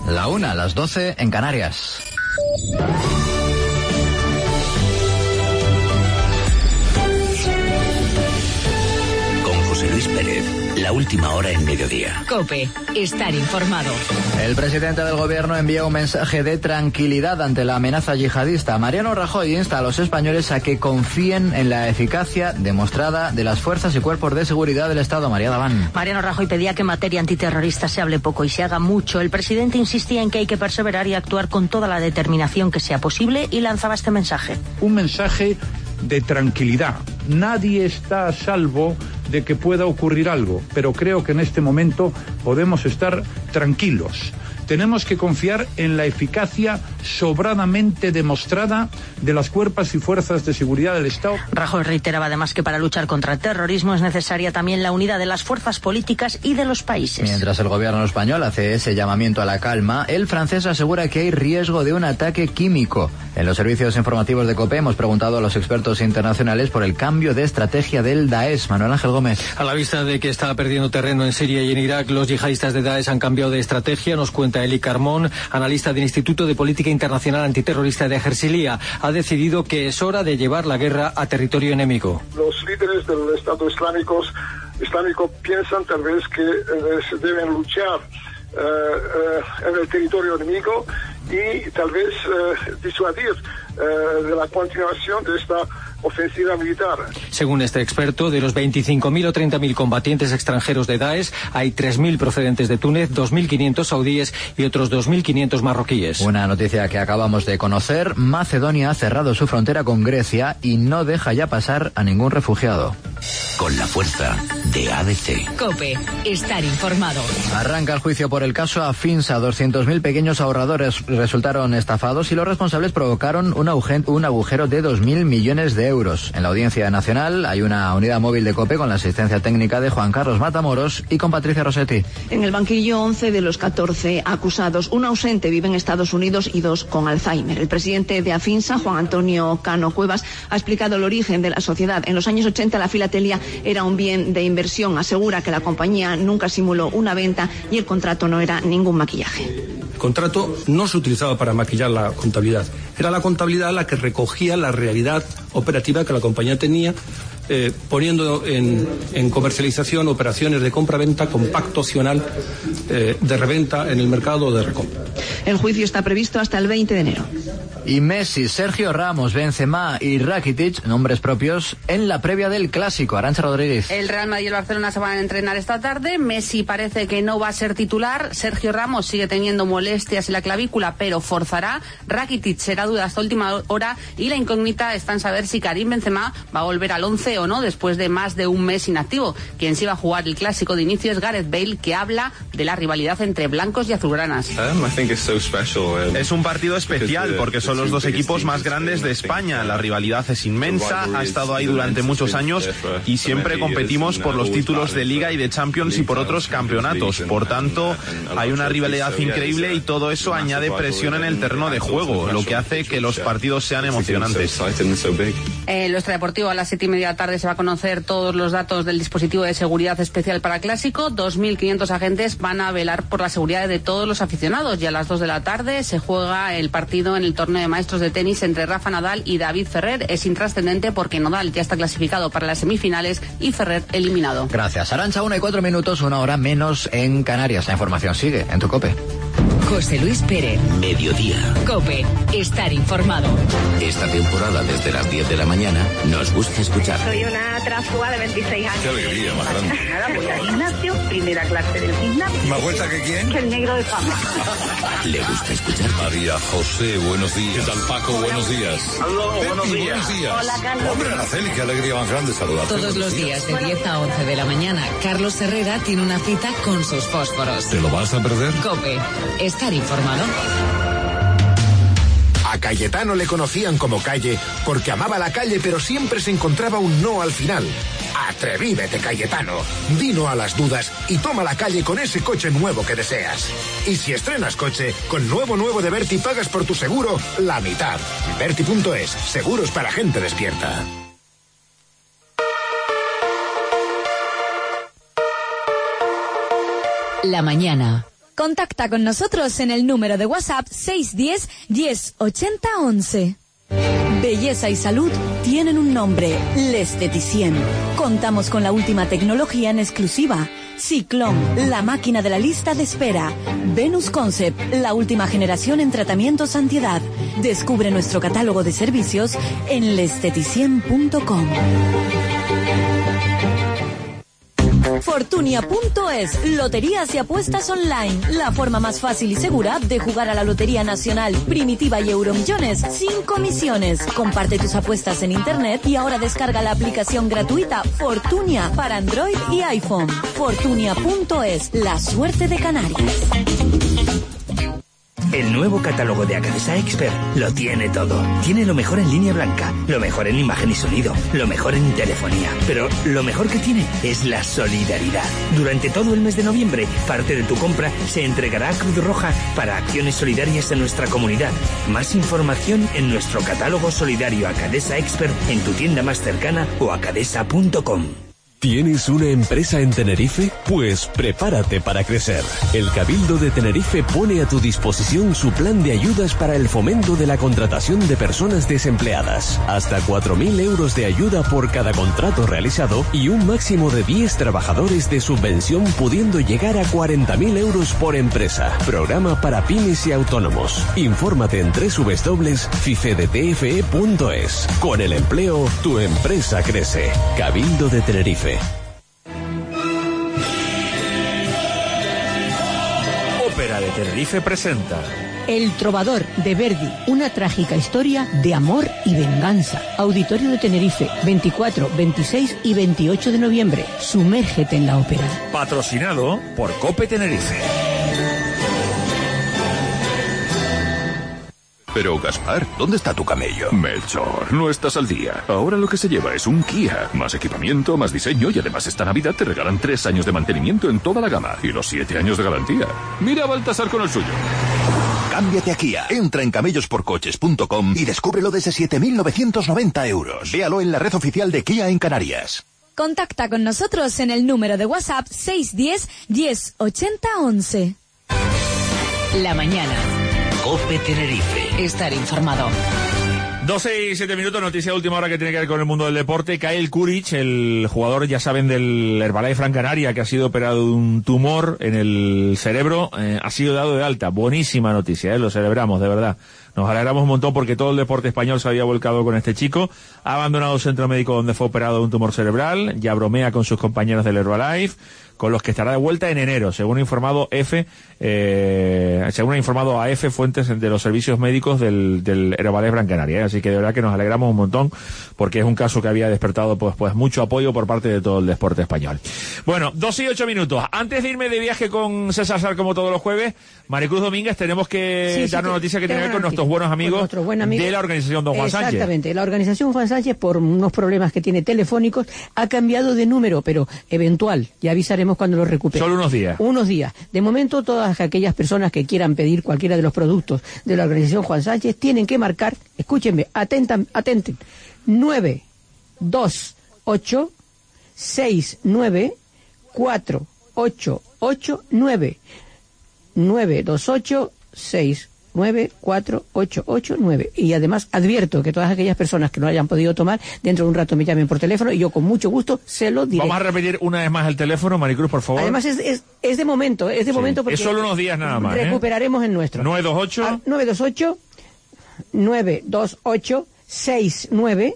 La 1, las 12 en Canarias. Con José Luis Pérez, la última hora en mediodía. COPE, estar informado. El presidente del gobierno envía un mensaje de tranquilidad ante la amenaza yihadista. Mariano Rajoy insta a los españoles a que confíen en la eficacia demostrada de las fuerzas y cuerpos de seguridad del Estado. María Daván. Mariano Rajoy pedía que en materia antiterrorista se hable poco y se haga mucho. El presidente insistía en que hay que perseverar y actuar con toda la determinación que sea posible y lanzaba este mensaje. Un mensaje de tranquilidad. Nadie está a salvo de que pueda ocurrir algo, pero creo que en este momento podemos estar tranquilos. Tenemos que confiar en la eficacia sobradamente demostrada de las cuerpos y fuerzas de seguridad del Estado. Rajoy reiteraba además que para luchar contra el terrorismo es necesaria también la unidad de las fuerzas políticas y de los países. Mientras el gobierno español hace ese llamamiento a la calma, el francés asegura que hay riesgo de un ataque químico. En los servicios informativos de COPE hemos preguntado a los expertos internacionales por el cambio de estrategia del Daesh. Manuel Ángel Gómez. A la vista de que está perdiendo terreno en Siria y en Irak, los yihadistas de Daesh han cambiado de estrategia, nos cuenta Eli Carmón, analista del Instituto de Política Internacional Antiterrorista de Argelia. Ha decidido que es hora de llevar la guerra a territorio enemigo. Los líderes del Estado Islámico piensan tal vez que se deben luchar en el territorio enemigo y tal vez disuadir de la continuación de esta ofensiva militar. Según este experto, de los 25.000 o 30.000 combatientes extranjeros de Daesh, hay 3.000 procedentes de Túnez, 2.500 saudíes y otros 2.500 marroquíes. Una noticia que acabamos de conocer: Macedonia ha cerrado su frontera con Grecia y no deja ya pasar a ningún refugiado. Con la fuerza de ABC. COPE, estar informado. Arranca el juicio por el caso Afinsa. 200.000 pequeños ahorradores resultaron estafados y los responsables provocaron un agujero de 2.000 millones de euros. En la Audiencia Nacional hay una unidad móvil de COPE con la asistencia técnica de Juan Carlos Matamoros y con Patricia Rossetti. En el banquillo, 11 de los 14 acusados. Un ausente vive en Estados Unidos y 2 con Alzheimer. El presidente de Afinsa, Juan Antonio Cano Cuevas, ha explicado el origen de la sociedad. En los años 80 la filatelia era un bien de inversión. Asegura que la compañía nunca simuló una venta y el contrato no era ningún maquillaje. El contrato no se utilizaba para maquillar la contabilidad. Era la contabilidad la que recogía la realidad operativa que la compañía tenía, poniendo en comercialización operaciones de compra-venta con pacto opcional de reventa en el mercado de recompra. El juicio está previsto hasta el 20 de enero. Y Messi, Sergio Ramos, Benzema y Rakitic, nombres propios, en la previa del Clásico. Arantxa Rodríguez. El Real Madrid y el Barcelona se van a entrenar esta tarde. Messi parece que no va a ser titular. Sergio Ramos sigue teniendo molestias en la clavícula, pero forzará. Rakitic será duda hasta última hora y la incógnita está en saber si Karim Benzema va a volver al 11 o no después de más de un mes inactivo. Quien sí va a jugar el Clásico de inicio es Gareth Bale, que habla de la rivalidad entre blancos y azulgranas. Es un partido especial porque son los dos equipos más grandes de España. La rivalidad es inmensa, ha estado ahí durante muchos años y siempre competimos por los títulos de Liga y de Champions y por otros campeonatos. Por tanto, hay una rivalidad increíble y todo eso añade presión en el terreno de juego, lo que hace que los partidos sean emocionantes. En lo extradeportivo, a las 7:30 de la tarde se va a conocer todos los datos del dispositivo de seguridad especial para Clásico. 2.500 agentes van a velar por la seguridad de todos los aficionados y a las 2 de la tarde se juega el partido en el torneo de maestros de tenis entre Rafa Nadal y David Ferrer. Es intrascendente porque Nadal ya está clasificado para las semifinales y Ferrer eliminado. Gracias, Arantxa. 1:04, 1 hora menos en Canarias. La información sigue en tu COPE. José Luis Pérez. Mediodía. COPE, estar informado. Esta temporada, desde las 10 de la mañana, nos gusta escuchar. Soy una trafúa de 26 años. Qué alegría más grande. Nada, voy al gimnasio, primera clase del gimnasio. ¿Más vuelta que quién? Que el negro de fama. Le gusta escuchar. María José, buenos días. ¿Qué tal, Paco? Buenos días. Aló, buenos días. Hola, Carlos. Hombre, Araceli, qué alegría más grande saludarte. Todos los días de 10 a 11 de la mañana, Carlos Herrera tiene una cita con sus fósforos. ¿Te lo vas a perder? COPE, estar informado. A Cayetano le conocían como Calle porque amaba la calle, pero siempre se encontraba un no al final. Atrevívete, Cayetano. Di no a las dudas y toma la calle con ese coche nuevo que deseas. Y si estrenas coche, con nuevo de Berti pagas por tu seguro la mitad. Berti.es, seguros para gente despierta. La mañana. Contacta con nosotros en el número de WhatsApp 610 10 80 11. Belleza y salud tienen un nombre, L'Esteticien. Contamos con la última tecnología en exclusiva. Ciclón, la máquina de la lista de espera. Venus Concept, la última generación en tratamientos antiedad. Descubre nuestro catálogo de servicios en lesteticien.com. Fortunia.es, loterías y apuestas online, la forma más fácil y segura de jugar a la Lotería Nacional, Primitiva y Euromillones sin comisiones. Comparte tus apuestas en internet y ahora descarga la aplicación gratuita Fortunia para Android y iPhone. Fortunia.es, la suerte de Canarias. El nuevo catálogo de Acadesa Expert lo tiene todo. Tiene lo mejor en línea blanca, lo mejor en imagen y sonido, lo mejor en telefonía. Pero lo mejor que tiene es la solidaridad. Durante todo el mes de noviembre, parte de tu compra se entregará a Cruz Roja para acciones solidarias en nuestra comunidad. Más información en nuestro catálogo solidario Acadesa Expert en tu tienda más cercana o acadesa.com. ¿Tienes una empresa en Tenerife? Pues prepárate para crecer. El Cabildo de Tenerife pone a tu disposición su plan de ayudas para el fomento de la contratación de personas desempleadas. Hasta 4.000 euros de ayuda por cada contrato realizado y un máximo de 10 trabajadores de subvención, pudiendo llegar a 40.000 euros por empresa. Programa para pymes y autónomos. Infórmate en www.fifedtfe.es. Con el empleo, tu empresa crece. Cabildo de Tenerife. Ópera de Tenerife presenta El Trovador de Verdi, una trágica historia de amor y venganza. Auditorio de Tenerife, 24, 26 y 28 de noviembre. Sumérgete en la ópera. Patrocinado por Cope Tenerife. Pero, Gaspar, ¿dónde está tu camello? Melchor, no estás al día. Ahora lo que se lleva es un Kia. Más equipamiento, más diseño y además esta Navidad te regalan 3 años de mantenimiento en toda la gama y los 7 años de garantía. Mira a Baltasar con el suyo. Cámbiate a Kia. Entra en camellosporcoches.com y descúbrelo desde 7.990 euros. Véalo en la red oficial de Kia en Canarias. Contacta con nosotros en el número de WhatsApp 610 10 80 11. La mañana. Cope Tenerife. Estar informado. 12 y 7 minutos, noticia de última hora que tiene que ver con el mundo del deporte. Kyle Kuric, el jugador, ya saben, del Herbalife Gran Canaria, que ha sido operado de un tumor en el cerebro, ha sido dado de alta. Buenísima noticia, lo celebramos, de verdad. Nos alegramos un montón porque todo el deporte español se había volcado con este chico. Ha abandonado el centro médico donde fue operado de un tumor cerebral. Ya bromea con sus compañeros del Herbalife, con los que estará de vuelta en enero, según ha informado a EFE fuentes de los servicios médicos del Herbalife Gran Canaria. Así que de verdad que nos alegramos un montón porque es un caso que había despertado pues mucho apoyo por parte de todo el deporte español. Bueno, 12 y 8 minutos. Antes de irme de viaje con César Sar como todos los jueves, Maricruz Domínguez, tenemos que dar una noticia que tiene que ver con nuestros buenos amigos de la organización Don Juan Sánchez. Exactamente, la organización Juan Sánchez, por unos problemas que tiene telefónicos, ha cambiado de número, pero eventual, ya avisaremos cuando lo recupere. Solo unos días. Unos días. De momento, todas aquellas personas que quieran pedir cualquiera de los productos de la organización Juan Sánchez tienen que marcar, escúchenme, atenten, 928 69 4889 928 69 4889. Y además advierto que todas aquellas personas que no hayan podido tomar, dentro de un rato me llamen por teléfono y yo con mucho gusto se lo diré. Vamos a repetir una vez más el teléfono, Maricruz, por favor. Además es de momento, porque es solo unos días nada más. Recuperaremos en nuestro 928 69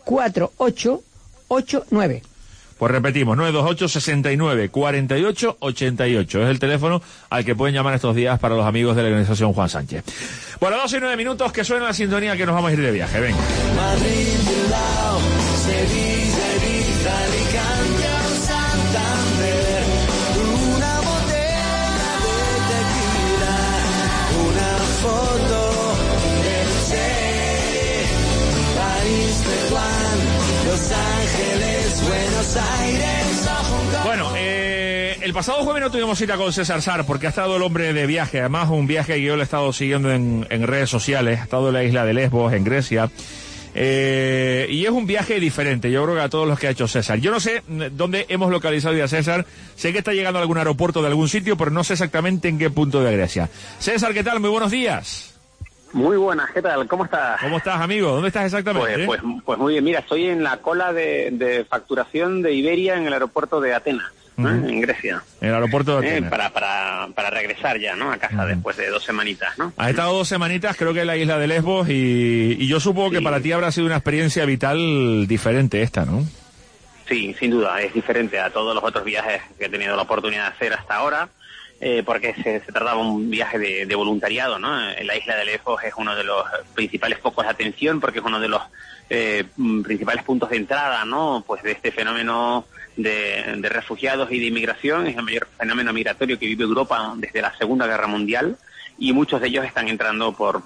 4889. Pues repetimos, 928 69 48 88. Es el teléfono al que pueden llamar estos días para los amigos de la organización Juan Sánchez. Bueno, 12 y 9 minutos, que suena la sintonía que nos vamos a ir de viaje. Venga. Madrid, Bilbao, Sevilla, Ibiza, Alicante, Santander. Una botella de tequila, una foto del Che. París, Tetuán, Los Ángeles, Buenos Aires, Hong Kong. Bueno, el pasado jueves no tuvimos cita con César Sar porque ha estado el hombre de viaje. Además, un viaje que yo le he estado siguiendo en redes sociales. Ha estado en la isla de Lesbos, en Grecia. Y es un viaje diferente, yo creo que a todos los que ha hecho César. Yo no sé dónde hemos localizado ya a César, sé que está llegando a algún aeropuerto de algún sitio, pero no sé exactamente en qué punto de Grecia. César, ¿qué tal? Muy buenos días. Muy buenas, ¿qué tal? ¿Cómo estás? ¿Cómo estás, amigo? ¿Dónde estás exactamente? Pues muy bien, mira, estoy en la cola de facturación de Iberia en el aeropuerto de Atenas, en Grecia. En el aeropuerto de Atenas. Para regresar ya, ¿no? A casa después de 2 semanitas, ¿no? Has estado 2 semanitas, creo que en la isla de Lesbos, y yo supongo que para ti habrá sido una experiencia vital diferente esta, ¿no? Sí, sin duda, es diferente a todos los otros viajes que he tenido la oportunidad de hacer hasta ahora. Porque se trataba de un viaje de voluntariado, ¿no? En la isla de Lesbos es uno de los principales focos de atención porque es uno de los principales puntos de entrada, ¿no? Pues de este fenómeno de refugiados y de inmigración. Es el mayor fenómeno migratorio que vive Europa desde la Segunda Guerra Mundial y muchos de ellos están entrando por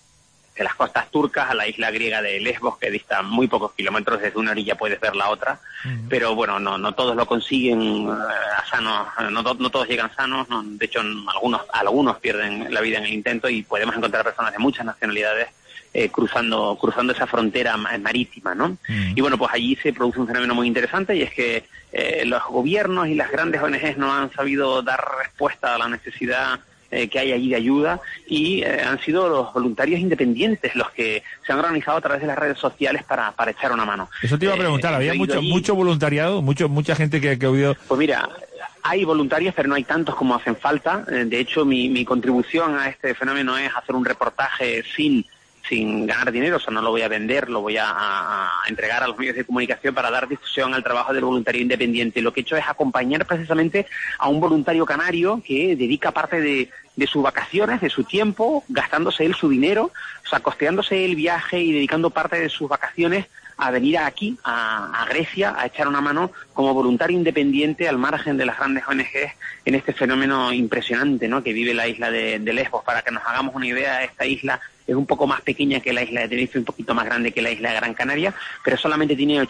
de las costas turcas a la isla griega de Lesbos, que dista muy pocos kilómetros, desde una orilla puedes ver la otra, pero bueno, no todos lo consiguen sanos, no todos llegan sanos, no, de hecho algunos pierden la vida en el intento y podemos encontrar personas de muchas nacionalidades cruzando esa frontera marítima, ¿no? Y bueno, pues allí se produce un fenómeno muy interesante y es que los gobiernos y las grandes ONGs no han sabido dar respuesta a la necesidad que hay allí de ayuda y han sido los voluntarios independientes los que se han organizado a través de las redes sociales para echar una mano. Eso te iba a preguntar, ¿había mucho voluntariado? Mucha gente que ha habido... Pues mira, hay voluntarios, pero no hay tantos como hacen falta. De hecho, mi contribución a este fenómeno es hacer un reportaje sin ganar dinero, o sea, no lo voy a vender, lo voy a entregar a los medios de comunicación para dar difusión al trabajo del voluntario independiente. Lo que he hecho es acompañar precisamente a un voluntario canario que dedica parte de sus vacaciones, de su tiempo, gastándose él su dinero, o sea, costeándose el viaje y dedicando parte de sus vacaciones a venir aquí, a Grecia, a echar una mano como voluntario independiente al margen de las grandes ONGs en este fenómeno impresionante, ¿no?, que vive la isla de Lesbos. Para que nos hagamos una idea, esta isla es un poco más pequeña que la isla de Tenerife, un poquito más grande que la isla de Gran Canaria, pero solamente tiene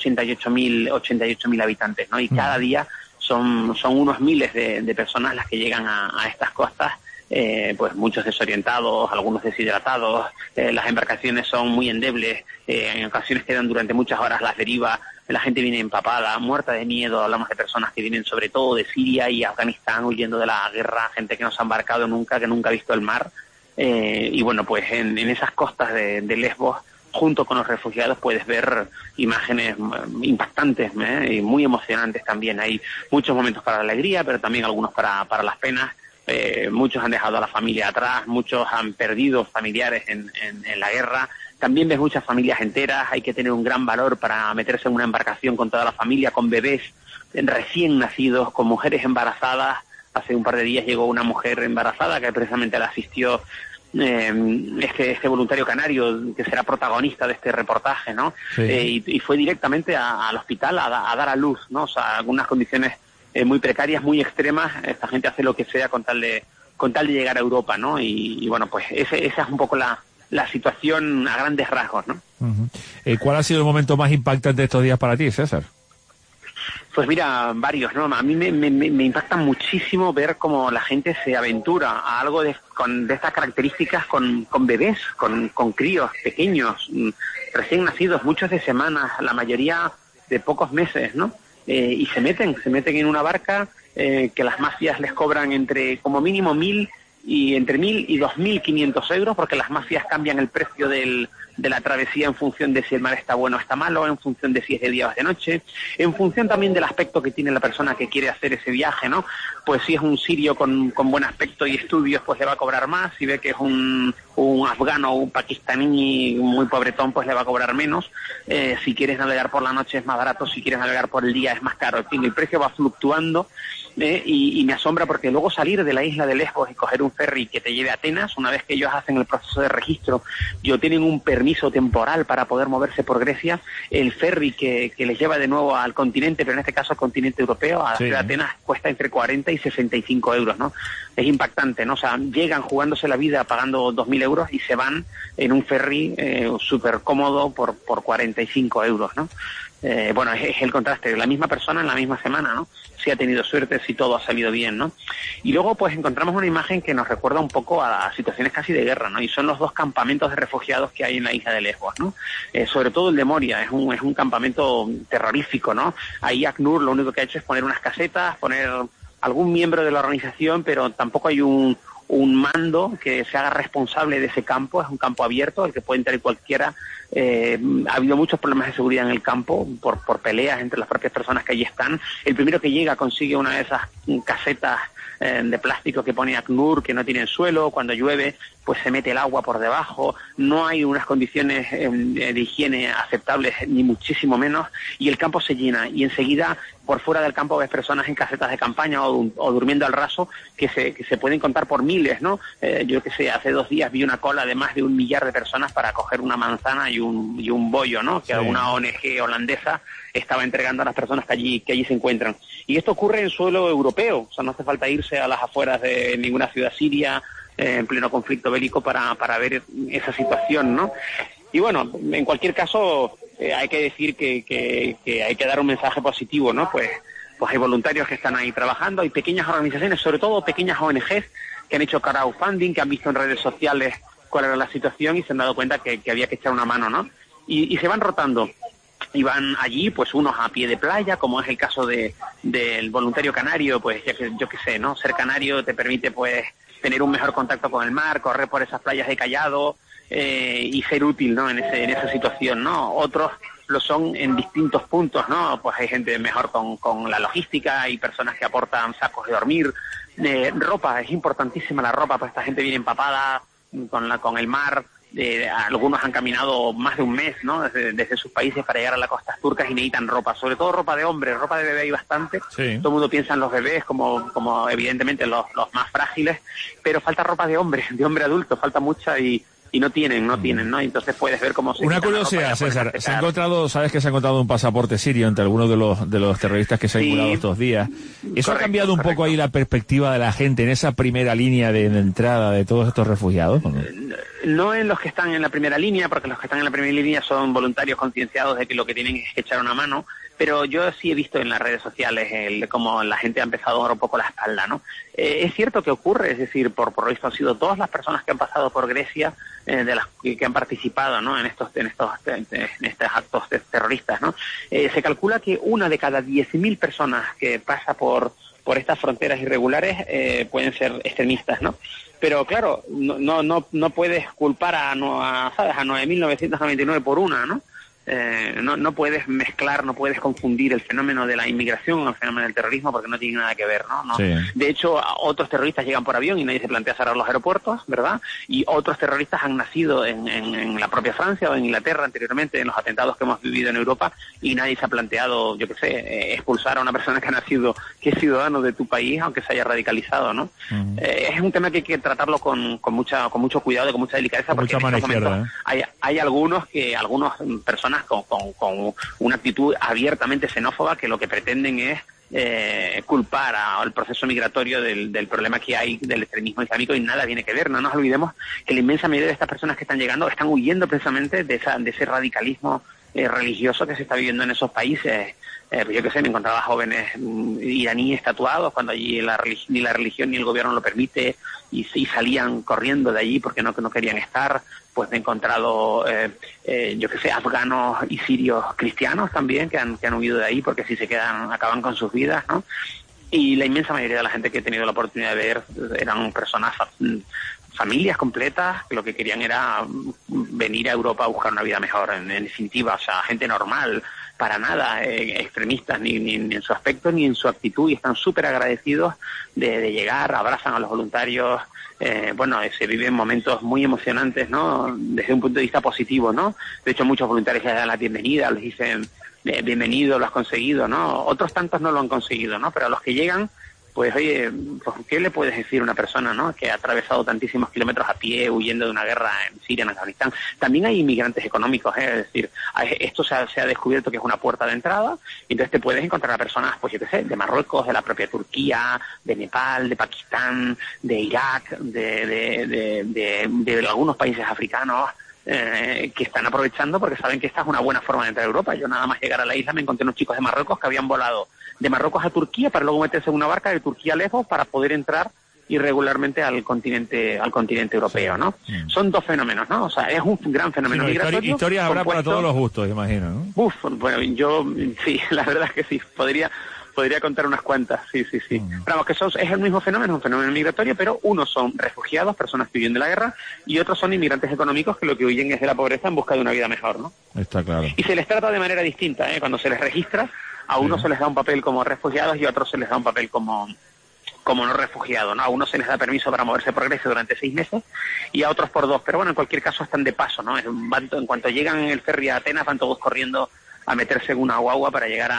88.000 habitantes, ¿no? Y cada día son unos miles de personas las que llegan a estas costas, pues muchos desorientados, algunos deshidratados, las embarcaciones son muy endebles, en ocasiones quedan durante muchas horas las derivas, la gente viene empapada, muerta de miedo. Hablamos de personas que vienen sobre todo de Siria y Afganistán huyendo de la guerra, gente que no se ha embarcado nunca, que nunca ha visto el mar. Y bueno, pues en esas costas de Lesbos, junto con los refugiados, puedes ver imágenes impactantes y muy emocionantes también. Hay muchos momentos para la alegría, pero también algunos para las penas. Muchos han dejado a la familia atrás, muchos han perdido familiares en la guerra. También ves muchas familias enteras. Hay que tener un gran valor para meterse en una embarcación con toda la familia, con bebés recién nacidos, con mujeres embarazadas. Hace un par de días llegó una mujer embarazada que precisamente la asistió este voluntario canario que será protagonista de este reportaje, ¿no? Sí. Y fue directamente al hospital a dar a luz, ¿no? O sea, algunas condiciones muy precarias, muy extremas. Esta gente hace lo que sea con tal de llegar a Europa, ¿no? Y bueno, pues esa es un poco la situación a grandes rasgos, ¿no? ¿Cuál ha sido el momento más impactante de estos días para ti, César? Pues mira, varios, ¿no? A mí me impacta muchísimo ver cómo la gente se aventura a algo de estas características con bebés, con críos pequeños, recién nacidos, muchos de semanas, la mayoría de pocos meses, ¿no? Y se meten en una barca que las mafias les cobran entre como mínimo 1.000 y 2.500 euros, porque las mafias cambian el precio de la travesía en función de si el mar está bueno o está malo, en función de si es de día o es de noche, en función también del aspecto que tiene la persona que quiere hacer ese viaje, ¿no? Pues si es un sirio con buen aspecto y estudios, pues le va a cobrar más. Si ve que es un afgano o un pakistaní muy pobretón, pues le va a cobrar menos. Si quieres navegar por la noche es más barato, si quieres navegar por el día es más caro. En fin, el precio va fluctuando. Y me asombra porque luego salir de la isla de Lesbos y coger un ferry que te lleve a Atenas, una vez que ellos hacen el proceso de registro y obtienen un permiso temporal para poder moverse por Grecia, el ferry que les lleva de nuevo al continente, pero en este caso al continente europeo, a la ciudad de Atenas, cuesta entre 40 y 65 euros, ¿no? impactante, ¿no? O sea, llegan jugándose la vida pagando 2.000 euros y se van en un ferry súper cómodo por 45 euros, ¿no? Bueno, es el contraste, la misma persona en la misma semana, ¿no? Si ha tenido suerte, si todo ha salido bien, ¿no? Y luego, pues, encontramos una imagen que nos recuerda un poco a situaciones casi de guerra, ¿no? Y son los 2 campamentos de refugiados que hay en la isla de Lesbos, ¿no? Sobre todo el de Moria, es un campamento terrorífico, ¿no? Ahí ACNUR lo único que ha hecho es poner unas casetas, poner algún miembro de la organización, pero tampoco hay un mando que se haga responsable de ese campo. Es un campo abierto al que puede entrar cualquiera. Ha habido muchos problemas de seguridad en el campo por peleas entre las propias personas que allí están. El primero que llega consigue una de esas casetas de plástico que pone ACNUR, que no tienen suelo. Cuando llueve, pues se mete el agua por debajo. No hay unas condiciones de higiene aceptables, ni muchísimo menos, y el campo se llena, y enseguida por fuera del campo ves personas en casetas de campaña o durmiendo al raso que se pueden contar por miles, ¿no? Yo que sé, hace 2 días vi una cola de más de 1 millar de personas para coger una manzana y un bollo, ¿no? Que alguna ONG holandesa estaba entregando a las personas que allí se encuentran. Y esto ocurre en suelo europeo, o sea, no hace falta irse a las afueras de ninguna ciudad siria en pleno conflicto bélico para ver esa situación, ¿no? Y bueno, en cualquier caso, hay que decir que hay que dar un mensaje positivo, ¿no? Pues hay voluntarios que están ahí trabajando, hay pequeñas organizaciones, sobre todo pequeñas ONGs, que han hecho crowdfunding, que han visto en redes sociales cuál era la situación y se han dado cuenta que había que echar una mano, ¿no? Y se van rotando. Y van allí, pues unos a pie de playa, como es el caso del voluntario canario, pues yo qué sé, ¿no? Ser canario te permite, pues, tener un mejor contacto con el mar, correr por esas playas de Callado y ser útil, ¿no? En esa situación, ¿no? Otros lo son en distintos puntos, ¿no? Pues hay gente mejor con la logística, hay personas que aportan sacos de dormir, ropa, es importantísima la ropa, pues esta gente viene empapada con el mar. Algunos han caminado más de un mes, ¿no? Desde sus países para llegar a las costas turcas y necesitan ropa, sobre todo ropa de hombre, ropa de bebé hay bastante. Sí. Todo el mundo piensa en los bebés como evidentemente los más frágiles, pero falta ropa de hombre adulto, falta mucha y no tienen, ¿no? Entonces puedes ver cómo se... Una curiosidad, César, sabes que se ha encontrado un pasaporte sirio entre algunos de los terroristas que se han curado estos días. ¿Eso ha cambiado un poco ahí la perspectiva de la gente en esa primera línea de entrada de todos estos refugiados? No en los que están en la primera línea, porque los que están en la primera línea son voluntarios concienciados de que lo que tienen es que echar una mano, pero yo sí he visto en las redes sociales cómo la gente ha empezado a dar un poco la espalda, ¿no? Es cierto que ocurre, es decir, por lo visto han sido todas las personas que han pasado por Grecia, de las que han participado, ¿no? en estos actos terroristas, ¿no? Se calcula que 1 de cada 10.000 personas que pasa por estas fronteras irregulares pueden ser extremistas, ¿no? Pero claro, no puedes culpar a 9.999 por una, ¿no? No puedes mezclar, no puedes confundir el fenómeno de la inmigración con el fenómeno del terrorismo porque no tiene nada que ver, ¿no? Sí. De hecho, otros terroristas llegan por avión y nadie se plantea cerrar los aeropuertos, ¿verdad? Y otros terroristas han nacido en la propia Francia o en Inglaterra anteriormente, en los atentados que hemos vivido en Europa, y nadie se ha planteado, yo qué sé, expulsar a una persona que es ciudadano de tu país, aunque se haya radicalizado, ¿no? Es un tema que hay que tratarlo con mucho cuidado y con mucha delicadeza, porque en estos momentos hay algunas personas con una actitud abiertamente xenófoba que lo que pretenden es culpar al proceso migratorio del problema que hay del extremismo islámico, y nada tiene que ver. No nos olvidemos que la inmensa mayoría de estas personas que están llegando están huyendo precisamente de ese radicalismo religioso que se está viviendo en esos países. Yo qué sé, me encontraba jóvenes iraníes tatuados cuando allí ni la religión ni el gobierno lo permite, y salían corriendo de allí porque no querían estar. Pues me he encontrado, yo qué sé, afganos y sirios cristianos también que han huido de ahí porque si se quedan acaban con sus vidas, ¿no? Y la inmensa mayoría de la gente que he tenido la oportunidad de ver eran personas, familias completas, que lo que querían era venir a Europa a buscar una vida mejor, en definitiva, o sea, gente normal, para nada extremistas ni en su aspecto ni en su actitud, y están súper agradecidos de llegar, abrazan a los voluntarios. Se viven momentos muy emocionantes, ¿no? Desde un punto de vista positivo, ¿no? De hecho, muchos voluntarios les dan la bienvenida, les dicen bienvenido, lo has conseguido, ¿no? Otros tantos no lo han conseguido, ¿no? Pero a los que llegan, pues oye, pues, ¿qué le puedes decir a una persona, ¿no?, que ha atravesado tantísimos kilómetros a pie huyendo de una guerra en Siria, en Afganistán? También hay inmigrantes económicos, es decir, esto se ha descubierto que es una puerta de entrada, y entonces te puedes encontrar a personas, pues yo qué sé, de Marruecos, de la propia Turquía, de Nepal, de Pakistán, de Irak, de algunos países africanos, que están aprovechando porque saben que esta es una buena forma de entrar a Europa. Yo nada más llegar a la isla me encontré unos chicos de Marruecos que habían volado de Marruecos a Turquía para luego meterse en una barca de Turquía a Lesbos para poder entrar irregularmente al continente europeo, ¿no? Son dos fenómenos, ¿no? O sea, es un gran fenómeno migratorio. Historias habrá para todos los gustos, imagino, ¿no? Bueno, yo sí, la verdad es que sí, podría contar unas cuantas, sí. Pero vamos, que es el mismo fenómeno, un fenómeno migratorio, pero unos son refugiados, personas que huyen de la guerra, y otros son inmigrantes económicos que lo que huyen es de la pobreza en busca de una vida mejor, ¿no? Está claro. Y se les trata de manera distinta, ¿eh? Cuando se les registra, a unos se les da un papel como refugiados y a otros se les da un papel como no refugiado, ¿no? A unos se les da permiso para moverse por Grecia durante 6 meses y a otros por 2, pero bueno, en cualquier caso están de paso, ¿no? En cuanto llegan en el ferry a Atenas van todos corriendo a meterse en una guagua para llegar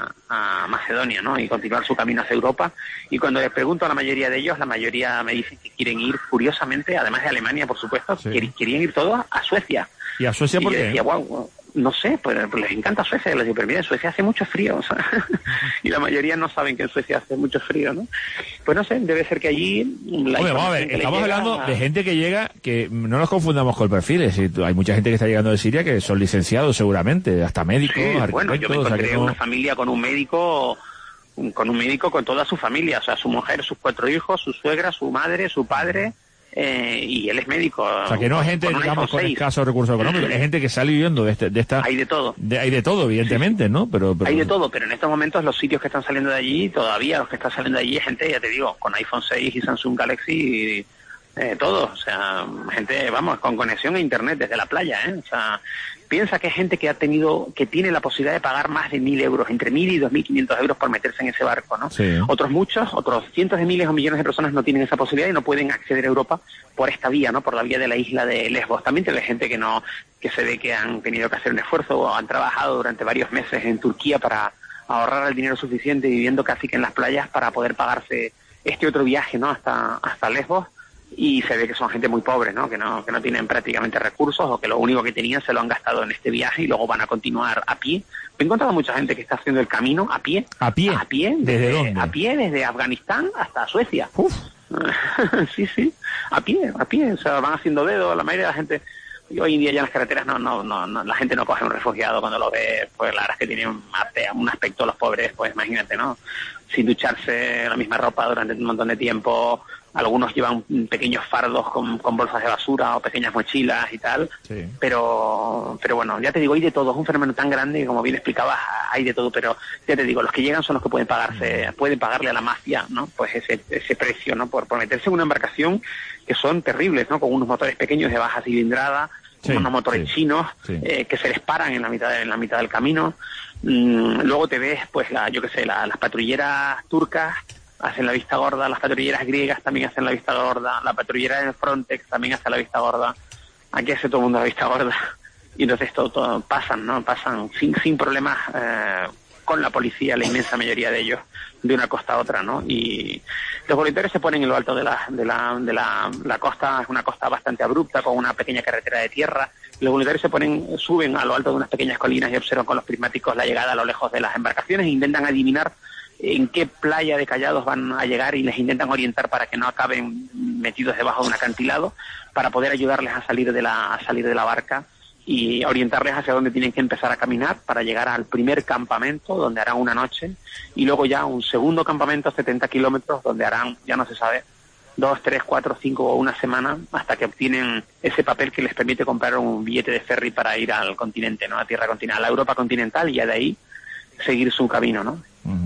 a Macedonia, ¿no? Y continuar su camino hacia Europa. Y cuando les pregunto a la mayoría de ellos, la mayoría me dicen que quieren ir, curiosamente, además de Alemania, por supuesto, querían ir todos a Suecia. ¿Y a Suecia por qué? Y yo decía, wow, no sé, pues les encanta Suecia. Les digo, pero mira, en Suecia hace mucho frío, o sea, y la mayoría no saben que en Suecia hace mucho frío, ¿no? Pues no sé, debe ser que allí... Vamos a ver, estamos hablando de gente que llega, que no nos confundamos con el perfil, es decir, hay mucha gente que está llegando de Siria que son licenciados seguramente, hasta médicos, arquitectos... Bueno, yo me encontré una familia con un médico con toda su familia, o sea, su mujer, sus 4 hijos, su suegra, su madre, su padre... y él es médico. O sea, que no es gente, digamos, con escasos recursos económicos, es gente que sale viviendo de esta... Hay de todo. Hay de todo, evidentemente, ¿no? Pero hay de todo, pero en estos momentos los sitios que están saliendo de allí, todavía los que están saliendo de allí es gente, ya te digo, con iPhone 6 y Samsung Galaxy y todo. O sea, gente, vamos, con conexión a Internet desde la playa, ¿eh? O sea, piensa que es gente que tiene la posibilidad de pagar más de 1.000 euros, entre 1.000 y 2.500 euros por meterse en ese barco, ¿no? Sí. Otros cientos de miles o millones de personas no tienen esa posibilidad y no pueden acceder a Europa por esta vía, ¿no? Por la vía de la isla de Lesbos. También tiene gente que se ve que han tenido que hacer un esfuerzo o han trabajado durante varios meses en Turquía para ahorrar el dinero suficiente viviendo casi que en las playas para poder pagarse este otro viaje, ¿no? Hasta Lesbos. Y se ve que son gente muy pobre, ¿no? Que no tienen prácticamente recursos o que lo único que tenían se lo han gastado en este viaje y luego van a continuar a pie. Me he encontrado mucha gente que está haciendo el camino a pie. ¿A pie? ¿Desde dónde? A pie desde Afganistán hasta Suecia. Uf. Sí, a pie. O sea, van haciendo dedos, la mayoría de la gente... Y hoy en día ya en las carreteras la gente no coge un refugiado cuando lo ve, pues la verdad es que tienen un aspecto, los pobres, pues imagínate, ¿no? Sin ducharse, la misma ropa durante un montón de tiempo. Algunos llevan pequeños fardos con bolsas de basura o pequeñas mochilas y tal. Sí. Pero bueno, ya te digo, hay de todo. Es un fenómeno tan grande que, como bien explicabas, hay de todo. Pero ya te digo, los que llegan son los que pueden pagarle a la mafia, ¿no? Pues ese precio, ¿no? Por meterse en una embarcación que son terribles, ¿no? Con unos motores pequeños de baja cilindrada, unos motores chinos que se les paran en la mitad del camino. Luego te ves, pues, las patrulleras turcas hacen la vista gorda, las patrulleras griegas también hacen la vista gorda, la patrullera de Frontex también hace la vista gorda. Aquí hace todo el mundo la vista gorda. Y entonces todo pasan, ¿no? Pasan sin problemas con la policía, la inmensa mayoría de ellos, de una costa a otra, ¿no? Y los voluntarios se ponen en lo alto de la costa, es una costa bastante abrupta, con una pequeña carretera de tierra. Los voluntarios suben a lo alto de unas pequeñas colinas y observan con los prismáticos la llegada a lo lejos de las embarcaciones e intentan adivinar en qué playa de Callados van a llegar y les intentan orientar para que no acaben metidos debajo de un acantilado, para poder ayudarles a salir de la barca y orientarles hacia dónde tienen que empezar a caminar para llegar al primer campamento, donde harán una noche, y luego ya un segundo campamento a 70 kilómetros, donde harán, ya no se sabe, 2, 3, 4, 5 o una semana, hasta que obtienen ese papel que les permite comprar un billete de ferry para ir al continente, ¿no? A tierra continental, a la Europa continental, y ya de ahí seguir su camino, ¿no?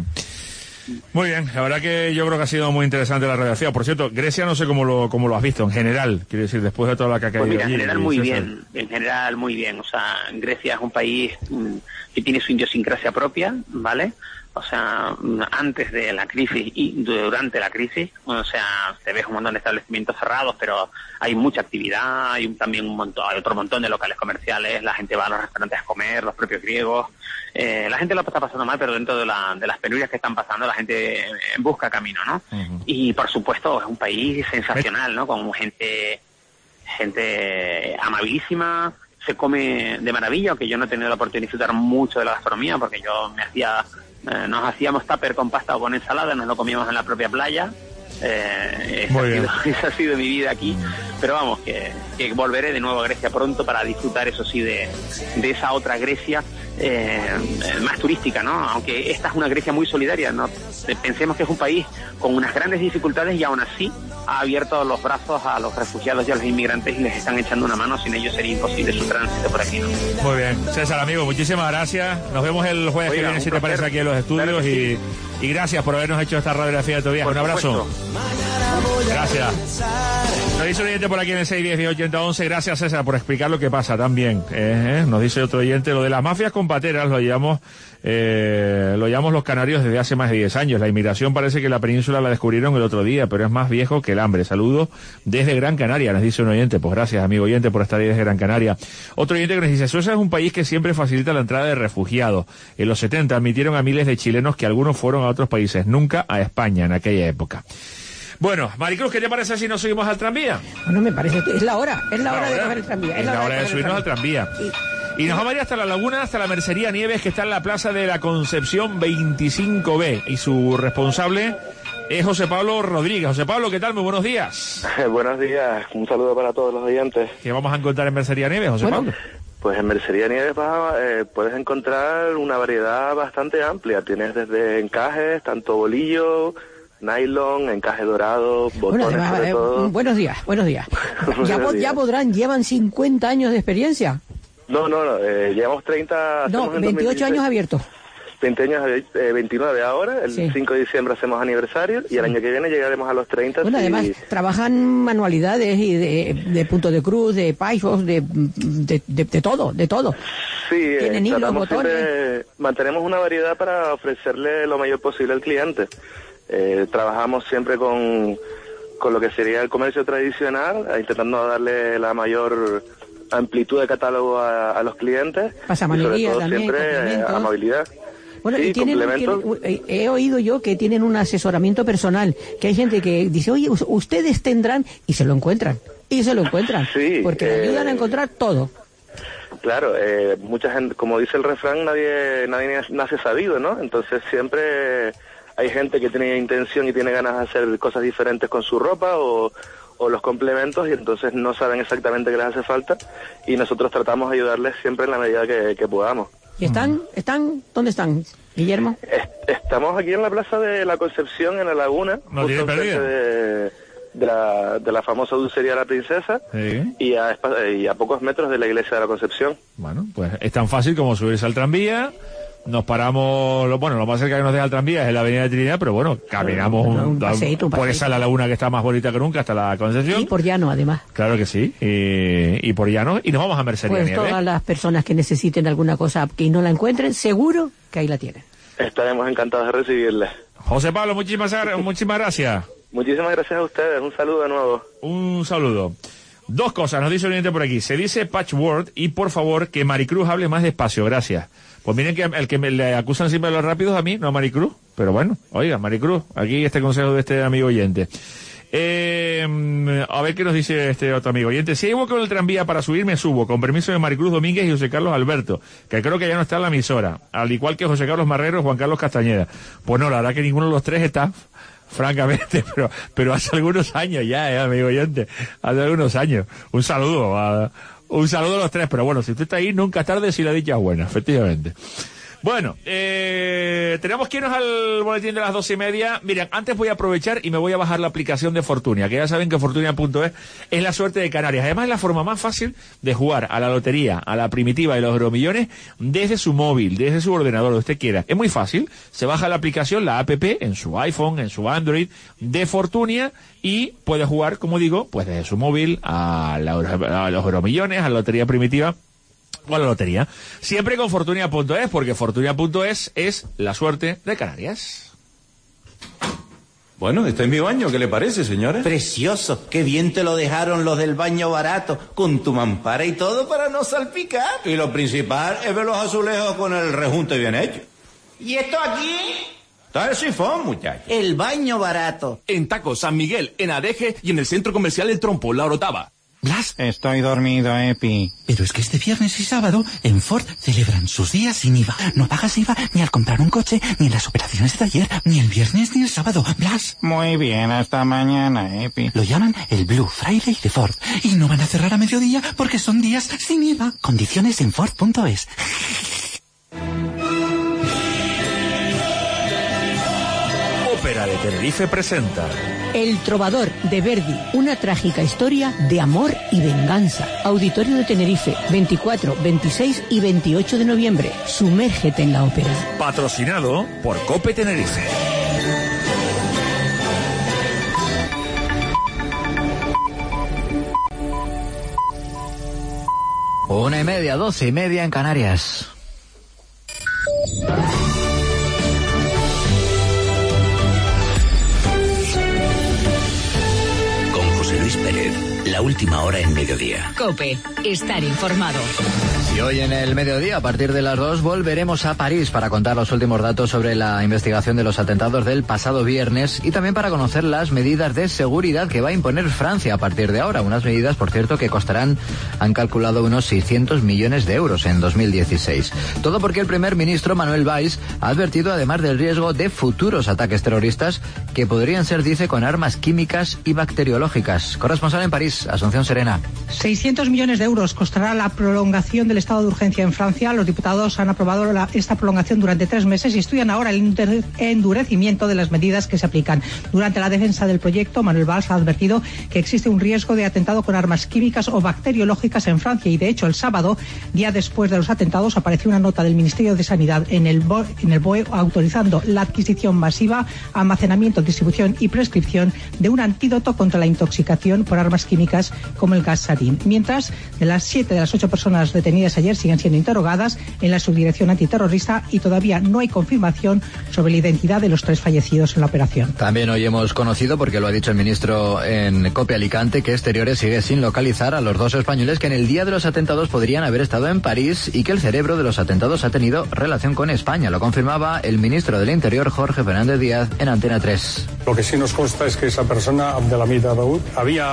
Muy bien, la verdad que yo creo que ha sido muy interesante la redacción. Por cierto, Grecia no sé cómo lo has visto en general, quiero decir, después de toda la que ha caído. Pues mira, allí, en general muy bien, o sea, Grecia es un país que tiene su idiosincrasia propia, ¿vale? o sea, antes de la crisis y durante la crisis. O sea, te ves un montón de establecimientos cerrados, pero hay mucha actividad, hay también hay otro montón de locales comerciales, la gente va a los restaurantes a comer, los propios griegos. La gente lo está pasando mal, pero dentro de las penurias que están pasando, la gente busca camino, ¿no? Uh-huh. Y por supuesto es un país sensacional, ¿no? Con gente amabilísima, se come de maravilla, aunque yo no he tenido la oportunidad de disfrutar mucho de la gastronomía, porque yo nos hacíamos tupper con pasta o con ensalada, nos lo comíamos en la propia playa. Esa ha sido mi vida aquí, pero vamos, que volveré de nuevo a Grecia pronto para disfrutar, eso sí, de esa otra Grecia más turística, ¿no? Aunque esta es una Grecia muy solidaria, ¿no? Pensemos que es un país con unas grandes dificultades y aún así ha abierto los brazos a los refugiados y a los inmigrantes y les están echando una mano. Sin ellos sería imposible su tránsito por aquí, ¿no? Muy bien, César, amigo, muchísimas gracias. Nos vemos el jueves que viene, si te parece, aquí en los estudios. Claro, y gracias por habernos hecho esta radiografía de tu viaje. Un abrazo. Gracias. Nos dice un oyente por aquí en el 610-1080-11. Gracias, César, por explicar lo que pasa también. Nos dice otro oyente, lo de las mafias compateras lo llamamos los canarios desde hace más de 10 años. La inmigración parece que la península la descubrieron el otro día, pero es más viejo que el hambre. Saludos desde Gran Canaria, nos dice un oyente. Pues gracias, amigo oyente, por estar ahí desde Gran Canaria. Otro oyente que nos dice, Suecia es un país que siempre facilita la entrada de refugiados. En los 70 admitieron a miles de chilenos, que algunos fueron a otros países, nunca a España en aquella época. Bueno, Maricruz, ¿qué te parece si nos subimos al tranvía? Bueno, me parece que es la hora de coger el tranvía. Es la hora de subirnos al tranvía. Y nos vamos a ir hasta la laguna, hasta la Mercería Nieves, que está en la Plaza de la Concepción 25B. Y su responsable es José Pablo Rodríguez. José Pablo, ¿qué tal? Muy buenos días. Buenos días, un saludo para todos los oyentes. ¿Qué vamos a encontrar en Mercería Nieves, José Pablo? Pues en Mercería Nieves puedes encontrar una variedad bastante amplia. Tienes desde encajes, tanto bolillo, nylon, encaje dorado, botones, sobre todo. Buenos días. ¿Llevan 50 años de experiencia? No, llevamos 30... No, 28 años abiertos. 20 años, 29 ahora, el 5 de diciembre hacemos aniversario y el año que viene llegaremos a los 30. Bueno, además trabajan manualidades y de punto de cruz, de paisos, de todo. Sí, tienen hilos, botones. Mantenemos una variedad para ofrecerle lo mayor posible al cliente. Trabajamos siempre con lo que sería el comercio tradicional, intentando darle la mayor amplitud de catálogo a los clientes. Pasamanería también, siempre amabilidad. Bueno, sí, y he oído yo que tienen un asesoramiento personal, que hay gente que dice, oye, ustedes tendrán, y se lo encuentran, sí, porque le ayudan a encontrar todo. Claro, mucha gente, como dice el refrán, nadie nace sabido, ¿no? Entonces siempre hay gente que tiene intención y tiene ganas de hacer cosas diferentes con su ropa o los complementos, y entonces no saben exactamente qué les hace falta, y nosotros tratamos de ayudarles siempre en la medida que podamos. ¿Y están? ¿Dónde están, Guillermo? Estamos aquí en la Plaza de la Concepción, en la Laguna, no tiene pérdida. De la famosa dulcería La Princesa, sí. y a pocos metros de la iglesia de la Concepción. Bueno, pues es tan fácil como subirse al tranvía. Nos paramos, lo más cerca que nos deja el tranvía es la Avenida de Trinidad, pero bueno, caminamos un paseíto. Por esa la laguna que está más bonita que nunca, hasta la Concepción. Y por llano, además. Claro que sí, y por llano, y nos vamos a Mercería Nieves. Pues todas las personas que necesiten alguna cosa que no la encuentren, seguro que ahí la tienen. Estaremos encantados de recibirles. José Pablo, muchísimas gracias. Muchísimas gracias a ustedes, un saludo de nuevo. Un saludo. Dos cosas, nos dice un oyente por aquí. Se dice patchwork y por favor que Maricruz hable más despacio, gracias. Pues miren que el que le acusan siempre de los rápidos a mí, no a Maricruz. Pero bueno, oiga, Maricruz, aquí este consejo de este amigo oyente. A ver qué nos dice este otro amigo oyente. Si hay hueco en el tranvía para subir, me subo, con permiso de Maricruz Domínguez y José Carlos Alberto, que creo que ya no está en la emisora, al igual que José Carlos Marrero y Juan Carlos Castañeda. Pues no, la verdad que ninguno de los tres está, francamente, pero hace algunos años ya, amigo oyente, hace algunos años. Un saludo a los tres, pero bueno, si usted está ahí, nunca es tarde si la dicha es buena, efectivamente. Bueno, tenemos que irnos al boletín de las 12:30. Miren, antes voy a aprovechar y me voy a bajar la aplicación de Fortunia, que ya saben que Fortunia.es es la suerte de Canarias. Además, es la forma más fácil de jugar a la lotería, a la primitiva y los euromillones desde su móvil, desde su ordenador, donde usted quiera. Es muy fácil. Se baja la aplicación, la app, en su iPhone, en su Android, de Fortunia, y puede jugar, como digo, pues desde su móvil a los euromillones, a la lotería primitiva o a la lotería. Siempre con Fortunia.es, porque Fortunia.es es la suerte de Canarias. Bueno, este es mi baño, ¿qué le parece, señora? Precioso, qué bien te lo dejaron los del baño barato, con tu mampara y todo para no salpicar. Y lo principal es ver los azulejos con el rejunte bien hecho. ¿Y esto aquí? Está el sifón, muchacho. El baño barato. En Taco San Miguel, en Adeje y en el centro comercial El Trompo, La Orotava. Blas. Estoy dormido, Epi. Pero es que este viernes y sábado en Ford celebran sus días sin IVA. No pagas IVA ni al comprar un coche, ni en las operaciones de taller, ni el viernes ni el sábado. Blas. Muy bien, hasta mañana, Epi. Lo llaman el Blue Friday de Ford. Y no van a cerrar a mediodía porque son días sin IVA. Condiciones en Ford.es. Ópera de Tenerife presenta El Trovador de Verdi, una trágica historia de amor y venganza. Auditorio de Tenerife, 24, 26 y 28 de noviembre. Sumérgete en la ópera. Patrocinado por Cope Tenerife. Una y media, 12:30 en Canarias. Luis Pérez, la última hora en mediodía. COPE, estar informado. Y hoy en el mediodía, a partir de las 2, volveremos a París para contar los últimos datos sobre la investigación de los atentados del pasado viernes y también para conocer las medidas de seguridad que va a imponer Francia a partir de ahora. Unas medidas, por cierto, que costarán, han calculado, unos 600 millones de euros en 2016. Todo porque el primer ministro Manuel Valls ha advertido además del riesgo de futuros ataques terroristas que podrían ser, dice, con armas químicas y bacteriológicas. Corresponsal en París, Asunción Serena. 600 millones de euros costará la prolongación del estado de urgencia en Francia. Los diputados han aprobado esta prolongación durante 3 meses y estudian ahora el endurecimiento de las medidas que se aplican. Durante la defensa del proyecto, Manuel Valls ha advertido que existe un riesgo de atentado con armas químicas o bacteriológicas en Francia y, de hecho, el sábado, día después de los atentados, apareció una nota del Ministerio de Sanidad en el BOE autorizando la adquisición masiva, almacenamiento, distribución y prescripción de un antídoto contra la intoxicación por armas químicas como el gas sarín. Mientras, de las 7 de las 8 personas detenidas ayer siguen siendo interrogadas en la subdirección antiterrorista y todavía no hay confirmación sobre la identidad de los 3 fallecidos en la operación. También hoy hemos conocido, porque lo ha dicho el ministro en COPE Alicante, que Exteriores sigue sin localizar a los 2 españoles que en el día de los atentados podrían haber estado en París y que el cerebro de los atentados ha tenido relación con España. Lo confirmaba el ministro del Interior, Jorge Fernández Díaz, en Antena 3. Lo que sí nos consta es que esa persona, Abdelhamid Abaoud, había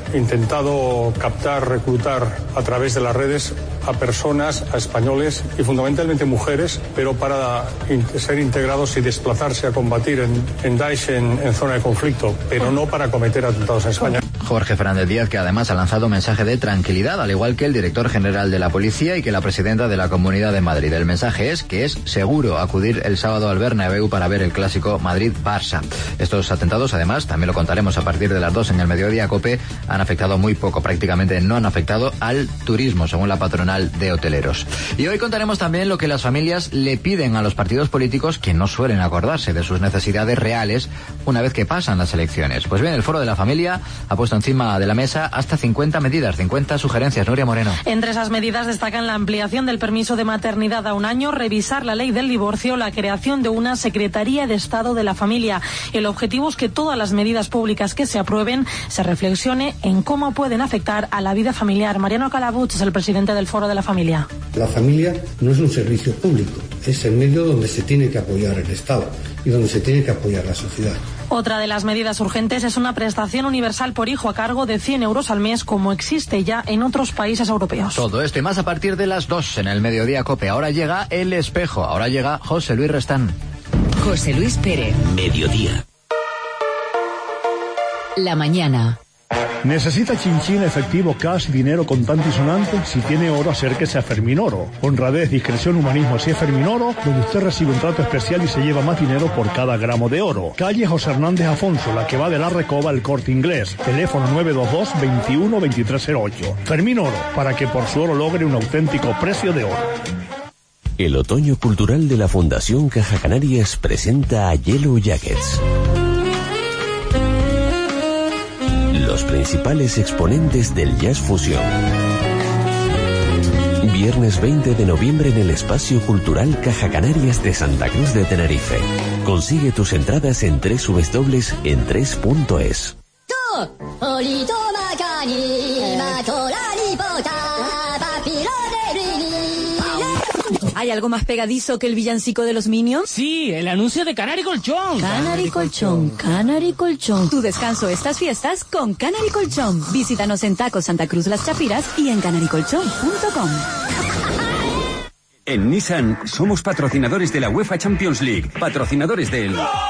intentado captar, reclutar a través de las redes a personas, a españoles y fundamentalmente mujeres, pero para ser integrados y desplazarse a combatir en Daesh en zona de conflicto, pero no para cometer atentados en España. Jorge Fernández Díaz, que además ha lanzado un mensaje de tranquilidad, al igual que el director general de la policía y que la presidenta de la Comunidad de Madrid. El mensaje es que es seguro acudir el sábado al Bernabéu para ver el clásico Madrid-Barça. Estos atentados, además, también lo contaremos a partir de las 2 en el mediodía COPE, han afectado muy poco, prácticamente no han afectado al turismo, según la patronal de hoteleros. Y hoy contaremos también lo que las familias le piden a los partidos políticos, que no suelen acordarse de sus necesidades reales una vez que pasan las elecciones. Pues bien, el Foro de la Familia ha puesto encima de la mesa hasta 50 medidas, 50 sugerencias. Nuria Moreno. Entre esas medidas destacan la ampliación del permiso de maternidad a 1 año, revisar la ley del divorcio, la creación de una Secretaría de Estado de la Familia. El objetivo es que todas las medidas públicas que se aprueben se reflexione en cómo pueden afectar a la vida familiar. Mariano Calabuch es el presidente del Foro de la Familia. La familia no es un servicio público, es el medio donde se tiene que apoyar el Estado y donde se tiene que apoyar la sociedad. Otra de las medidas urgentes es una prestación universal por hijo a cargo de 100 euros al mes, como existe ya en otros países europeos. Todo esto y más a partir de las 2 en el mediodía COPE. Ahora llega El Espejo, ahora llega José Luis Restán. José Luis Pérez. Mediodía. La mañana. ¿Necesita chinchín, efectivo, cash, dinero contante y sonante? Si tiene oro, acérquese a Fermín Oro. Honradez, discreción, humanismo, si es Fermín Oro, donde usted recibe un trato especial y se lleva más dinero por cada gramo de oro. Calle José Hernández Afonso, la que va de la Recoba al Corte Inglés. Teléfono 922-21-2308. Fermín Oro, para que por su oro logre un auténtico precio de oro. El otoño cultural de la Fundación Caja Canarias presenta a Yellow Jackets. Los principales exponentes del jazz fusión. viernes 20 de noviembre en el Espacio Cultural Caja Canarias de Santa Cruz de Tenerife. Consigue tus entradas en www.en3.es. ¿Hay algo más pegadizo que el villancico de los Minions? Sí, el anuncio de Canary Colchón. Canary Colchón, Canary Colchón. Tu descanso estas fiestas con Canary Colchón. Visítanos en Taco Santa Cruz Las Chapiras y en canarycolchón.com. En Nissan somos patrocinadores de la UEFA Champions League, patrocinadores de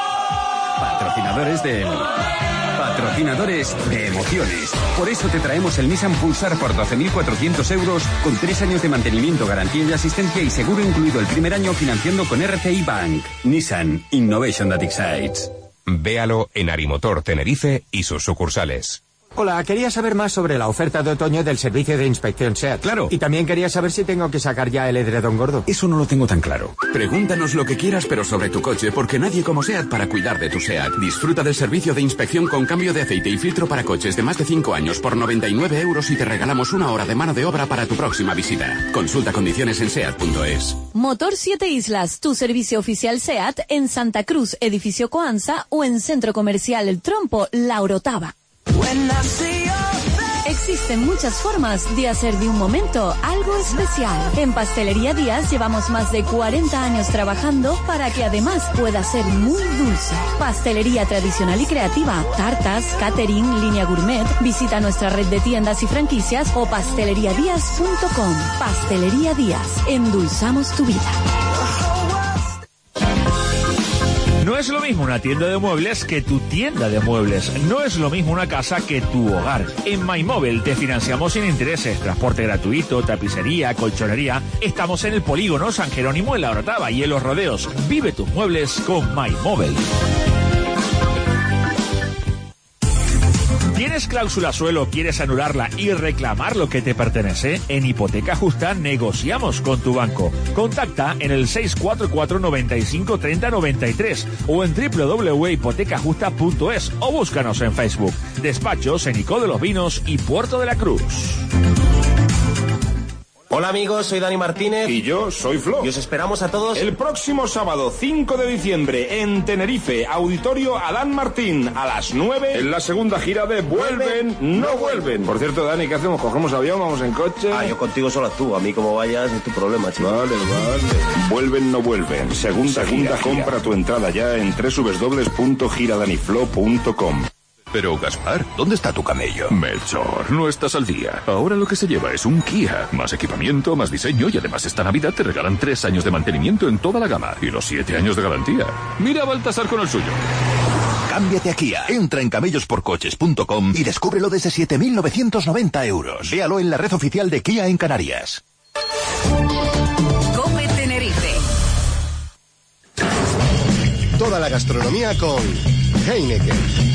emociones. Por eso te traemos el Nissan Pulsar por 12.400 euros con 3 años de mantenimiento, garantía y asistencia y seguro incluido el primer año financiando con RCI Bank. Nissan Innovation that excites. Véalo en Arimotor Tenerife y sus sucursales. Hola, quería saber más sobre la oferta de otoño del servicio de inspección SEAT. Claro. Y también quería saber si tengo que sacar ya el edredón gordo. Eso no lo tengo tan claro. Pregúntanos lo que quieras, pero sobre tu coche, porque nadie como SEAT para cuidar de tu SEAT. Disfruta del servicio de inspección con cambio de aceite y filtro para coches de más de 5 años por 99 euros y te regalamos 1 hora de mano de obra para tu próxima visita. Consulta condiciones en SEAT.es. Motor 7 Islas, tu servicio oficial SEAT en Santa Cruz, edificio Coanza o en Centro Comercial El Trompo, La Orotava. Existen muchas formas de hacer de un momento algo especial. En Pastelería Díaz llevamos más de 40 años trabajando para que además pueda ser muy dulce. Pastelería tradicional y creativa, tartas, catering, línea gourmet. Visita nuestra red de tiendas y franquicias o pasteleriadíaz.com. Pastelería Díaz, endulzamos tu vida. No es lo mismo una tienda de muebles que tu tienda de muebles. No es lo mismo una casa que tu hogar. En MyMobile te financiamos sin intereses, transporte gratuito, tapicería, colchonería. Estamos en el Polígono San Jerónimo en La Orotava y en Los Rodeos. Vive tus muebles con MyMobile. ¿Tienes cláusula suelo, quieres anularla y reclamar lo que te pertenece? En Hipoteca Justa negociamos con tu banco. Contacta en el 644 95 30 93 o en www.hipotecajusta.es o búscanos en Facebook. Despachos en Icó de los Vinos y Puerto de la Cruz. Hola amigos, soy Dani Martínez. Y yo soy Flo. Y os esperamos a todos el próximo sábado 5 de diciembre en Tenerife, Auditorio Adán Martín, a las 9, en la segunda gira de Vuelven, no vuelven. Por cierto, Dani, ¿qué hacemos? ¿Cogemos avión? ¿Vamos en coche? Yo contigo solo tú, a mí como vayas es tu problema, chico. Vale. Vuelven, no vuelven. Segunda gira. Compra tu entrada ya en www.giradaniflo.com. Pero, Gaspar, ¿dónde está tu camello? Melchor, no estás al día. Ahora lo que se lleva es un Kia. Más equipamiento, más diseño y además esta Navidad te regalan 3 años de mantenimiento en toda la gama y los 7 años de garantía. Mira a Baltasar con el suyo. Cámbiate a Kia. Entra en camellosporcoches.com y descúbrelo desde 7.990 euros. Véalo en la red oficial de Kia en Canarias. COPE Tenerife. Toda la gastronomía con Heineken.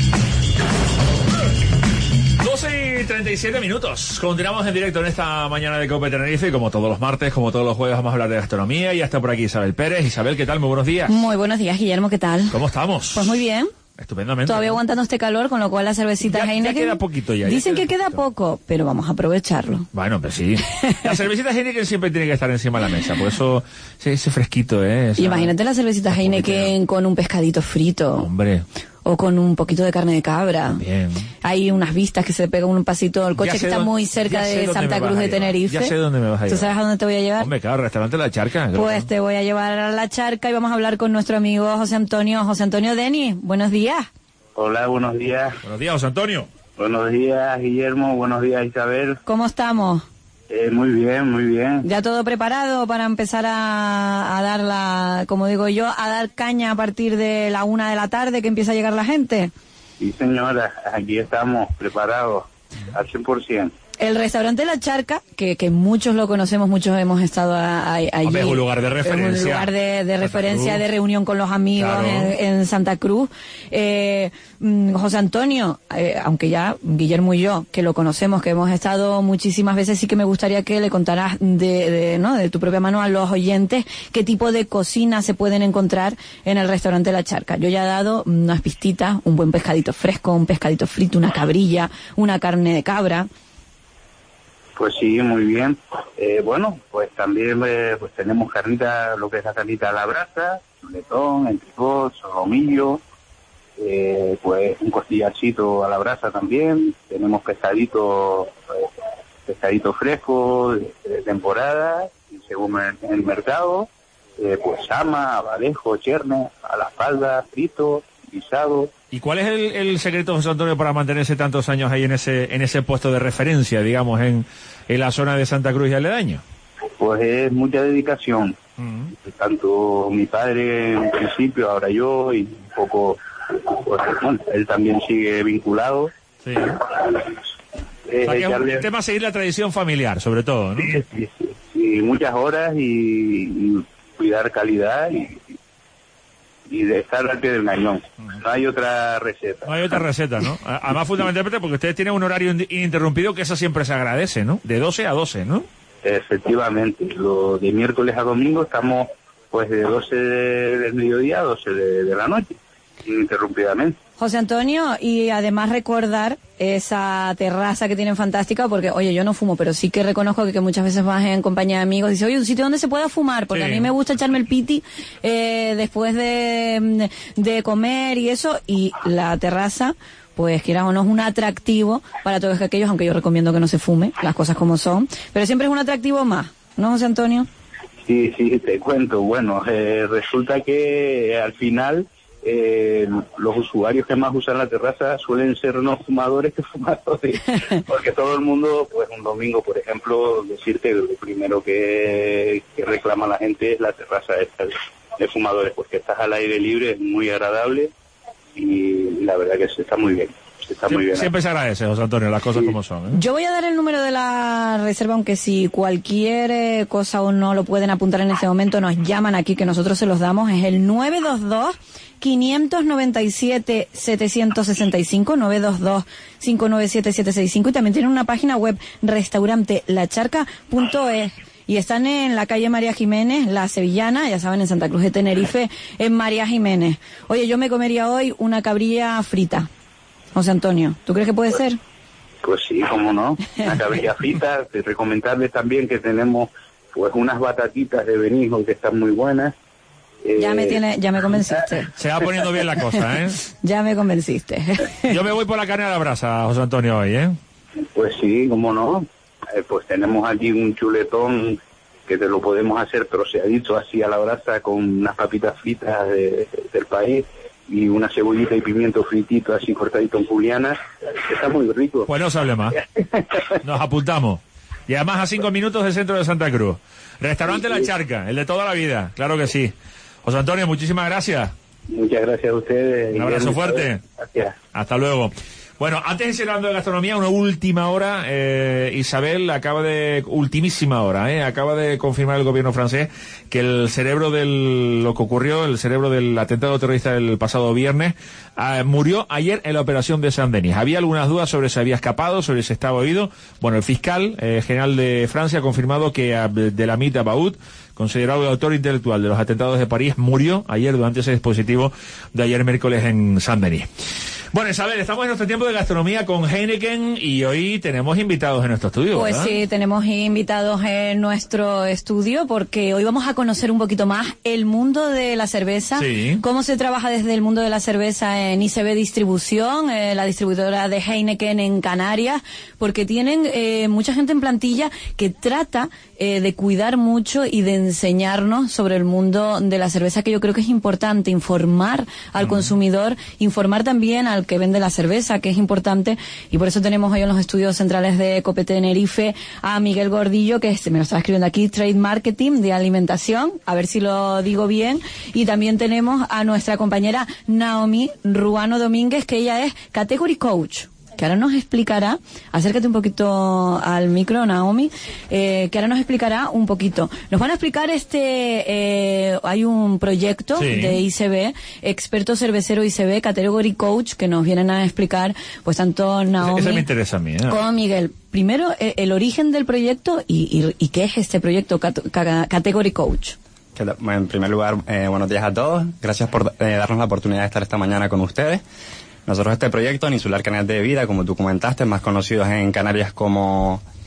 12 y 37 minutos. Continuamos en directo en esta mañana de COPE Tenerife y como todos los martes, como todos los jueves, vamos a hablar de gastronomía. Y ya está por aquí Isabel Pérez. Isabel, ¿qué tal? Muy buenos días. Muy buenos días, Guillermo, ¿qué tal? ¿Cómo estamos? Pues muy bien. Estupendamente. Todavía aguantando este calor, con lo cual la cervecita Heineken... Ya queda poquito ya. Dicen que queda poco, pero vamos a aprovecharlo. Bueno, pues sí. La cervecita Heineken siempre tiene que estar encima de la mesa, por eso ese fresquito, ¿eh? Imagínate la cervecita Heineken con un pescadito frito. Hombre. O con un poquito de carne de cabra. Bien. Hay unas vistas que se pegan un pasito del coche que está muy cerca de Santa Cruz de Tenerife. Ya sé dónde me vas a llevar. ¿Tú sabes a dónde te voy a llevar? Hombre, claro, restaurante La Charca. Pues te voy a llevar a La Charca y vamos a hablar con nuestro amigo José Antonio. José Antonio Denis, buenos días. Hola, buenos días. Buenos días, José Antonio. Buenos días, Guillermo. Buenos días, Isabel. ¿Cómo estamos? Muy bien, muy bien. ¿Ya todo preparado para empezar a dar como digo yo, a dar caña a partir de la 1 de la tarde que empieza a llegar la gente? Sí, señora. Aquí estamos preparados al 100%. El restaurante La Charca, que muchos lo conocemos, muchos hemos estado allí. Es un lugar de referencia. Es un lugar de referencia, de reunión con los amigos, claro. en Santa Cruz. José Antonio, aunque ya Guillermo y yo, que lo conocemos, que hemos estado muchísimas veces, sí que me gustaría que le contaras de tu propia mano a los oyentes qué tipo de cocina se pueden encontrar en el restaurante La Charca. Yo ya he dado unas pistitas, un buen pescadito fresco, un pescadito frito, una cabrilla, una carne de cabra. Pues sí, muy bien. Bueno, pues también pues tenemos carnita, lo que es la carnita a la brasa, chuletón, entrecot, solomillo, pues un costillacito a la brasa también. Tenemos pescadito fresco de temporada, según el mercado, pues sama, abalejo, cherne, a la espalda, frito, guisado. ¿Y cuál es el secreto, José Antonio, para mantenerse tantos años ahí en ese puesto de referencia, digamos, en la zona de Santa Cruz y aledaño? Pues es mucha dedicación. Tanto mi padre en principio, ahora yo, y un poco, pues, bueno, él también sigue vinculado. Sí. O sea, que es un tema seguir la tradición familiar, sobre todo, ¿no? Sí, muchas horas y cuidar calidad y de estar al pie del cañón. No hay otra receta. No hay otra receta, ¿no? Además, fundamentalmente, porque ustedes tienen un horario ininterrumpido que eso siempre se agradece, ¿no? De 12 a 12, ¿no? Efectivamente. Lo de miércoles a domingo estamos, pues, de 12 del mediodía a 12 de la noche, ininterrumpidamente. José Antonio, y además recordar esa terraza que tienen fantástica, porque, oye, yo no fumo, pero sí que reconozco que muchas veces vas en compañía de amigos y dices, oye, un sitio donde se pueda fumar, porque sí. A mí me gusta echarme el piti después de comer y eso, y la terraza, pues quieras o no, es un atractivo para todos aquellos, aunque yo recomiendo que no se fume, las cosas como son, pero siempre es un atractivo más, ¿no, José Antonio? Sí, te cuento. Bueno, resulta que al final los usuarios que más usan la terraza suelen ser no fumadores que fumadores, porque todo el mundo, pues un domingo, por ejemplo, decirte que lo primero que reclama la gente es la terraza esta de fumadores, porque estás al aire libre, es muy agradable y la verdad que se está muy bien. Siempre se agradece, José Antonio, las cosas como son, ¿eh? Yo voy a dar el número de la reserva, aunque si cualquier cosa o no lo pueden apuntar en este momento, nos llaman aquí que nosotros se los damos. Es el 922-597-765, 922-597-765, y también tienen una página web, restaurantelacharca.es. Y están en la calle María Jiménez, la Sevillana, ya saben, en Santa Cruz de Tenerife, en María Jiménez. Oye, yo me comería hoy una cabrilla frita. José Antonio, ¿tú crees que puede ser? Pues sí, cómo no. Una cabrilla frita. Te recomendarles también que tenemos pues unas batatitas de Benijo que están muy buenas. Ya me convenciste. Se va poniendo bien la cosa, ¿eh? Ya me convenciste. Yo me voy por la carne a la brasa, José Antonio, hoy, ¿eh? Pues sí, cómo no. Pues tenemos aquí un chuletón que te lo podemos hacer troceadito así a la brasa con unas papitas fritas del país y una cebollita y pimiento fritito así cortadito en juliana. Está muy rico. Pues no se hable más. Nos apuntamos. Y además a 5 minutos del centro de Santa Cruz. Restaurante La Charca, el de toda la vida, claro que sí. José Antonio, muchísimas gracias. Muchas gracias a ustedes. Un abrazo fuerte. Gracias. Hasta luego. Bueno, antes de seguir hablando de gastronomía, una última hora, Isabel ultimísima hora, acaba de confirmar el gobierno francés que el cerebro del atentado terrorista del pasado viernes, murió ayer en la operación de Saint-Denis. Había algunas dudas sobre si había escapado, sobre si estaba oído. Bueno, el fiscal general de Francia ha confirmado que Abdelhamid Abaoud, considerado el autor intelectual de los atentados de París, murió ayer durante ese dispositivo de ayer miércoles en Saint-Denis. Bueno, Isabel, estamos en nuestro tiempo de gastronomía con Heineken y hoy tenemos invitados en nuestro estudio, ¿verdad? Pues sí, tenemos invitados en nuestro estudio porque hoy vamos a conocer un poquito más el mundo de la cerveza, sí. Cómo se trabaja desde el mundo de la cerveza en ICB Distribución, la distribuidora de Heineken en Canarias, porque tienen mucha gente en plantilla que trata de cuidar mucho y de enseñarnos sobre el mundo de la cerveza, que yo creo que es importante informar al consumidor, informar también al que vende la cerveza, que es importante, y por eso tenemos hoy en los estudios centrales de Copete Tenerife a Miguel Gordillo, que me lo estaba escribiendo aquí, Trade Marketing de Alimentación, a ver si lo digo bien, y también tenemos a nuestra compañera Naomi Ruano Domínguez, que ella es Category Coach, que ahora nos explicará, acércate un poquito al micro, Naomi, que ahora nos explicará un poquito. Nos van a explicar hay un proyecto de ICB, experto cervecero ICB, Category Coach, que nos vienen a explicar, pues tanto Naomi Eso me interesa a mí, como Miguel. Primero, el origen del proyecto y qué es este proyecto Category Coach. En primer lugar, buenos días a todos. Gracias por darnos la oportunidad de estar esta mañana con ustedes. Nosotros este proyecto, Insular Canal de Vida, como tú comentaste, más conocidos en Canarias como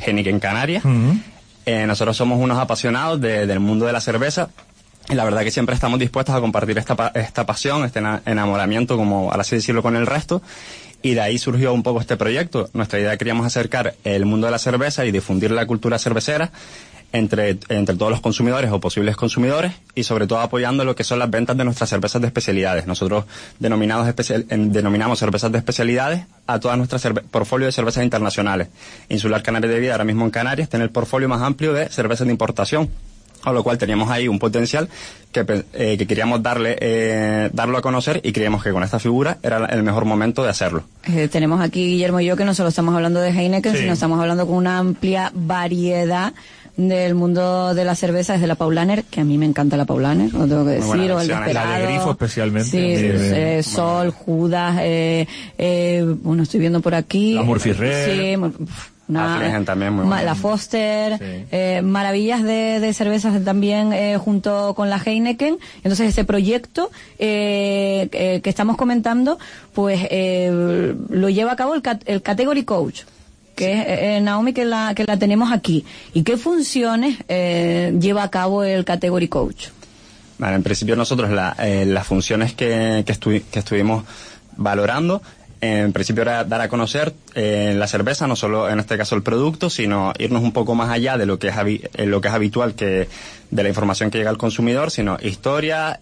Heineken Canarias. Nosotros somos unos apasionados del mundo de la cerveza. Y la verdad que siempre estamos dispuestos a compartir esta pasión, este enamoramiento, como al así decirlo, con el resto. Y de ahí surgió un poco este proyecto. Nuestra idea, queríamos acercar el mundo de la cerveza y difundir la cultura cervecera entre todos los consumidores o posibles consumidores, y sobre todo apoyando lo que son las ventas de nuestras cervezas de especialidades. Nosotros denominamos cervezas de especialidades a todas nuestras portfolio de cervezas internacionales. Insular Canaria de Vida, ahora mismo en Canarias, tiene el portfolio más amplio de cervezas de importación, con lo cual teníamos ahí un potencial que queríamos darlo a conocer, y creíamos que con esta figura era el mejor momento de hacerlo. Tenemos aquí, Guillermo y yo, que no solo estamos hablando de Heineken, sino estamos hablando con una amplia variedad del mundo de la cerveza, desde la Paulaner, que a mí me encanta la Paulaner, lo tengo que decir, o el Desperado. La de grifo especialmente. Sol, Judas, bueno, estoy viendo por aquí. La Murphy Red. Sí, también muy buena. La Foster, maravillas de cervezas también junto con la Heineken. Entonces este proyecto que estamos comentando, pues lo lleva a cabo el Category Coach, que es Naomi, que la tenemos aquí. ¿Y qué funciones lleva a cabo el Category Coach? Vale, en principio nosotros las funciones que estuvimos valorando, en principio era dar a conocer la cerveza, no solo en este caso el producto, sino irnos un poco más allá de lo que es habitual, que de la información que llega al consumidor, sino historia,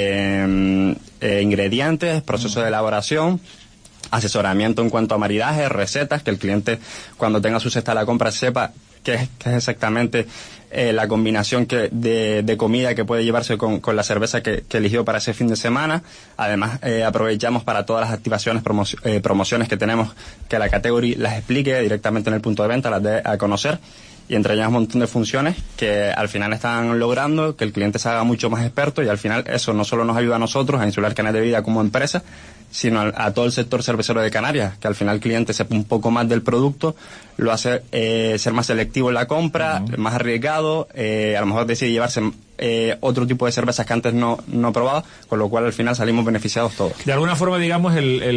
ingredientes, proceso de elaboración, asesoramiento en cuanto a maridaje, recetas, que el cliente cuando tenga su cesta de la compra sepa qué es exactamente la combinación de comida que puede llevarse con la cerveza que eligió para ese fin de semana. Además, aprovechamos para todas las activaciones, promociones que tenemos, que la Category las explique directamente en el punto de venta, las dé a conocer, y entre ellas un montón de funciones que al final están logrando que el cliente se haga mucho más experto, y al final eso no solo nos ayuda a nosotros, a Insular Canaria de Vida como empresa, sino a todo el sector cervecero de Canarias, que al final el cliente sepa un poco más del producto, lo hace ser más selectivo en la compra, más arriesgado, a lo mejor decide llevarse otro tipo de cervezas que antes no probaba, con lo cual al final salimos beneficiados todos. De alguna forma, digamos,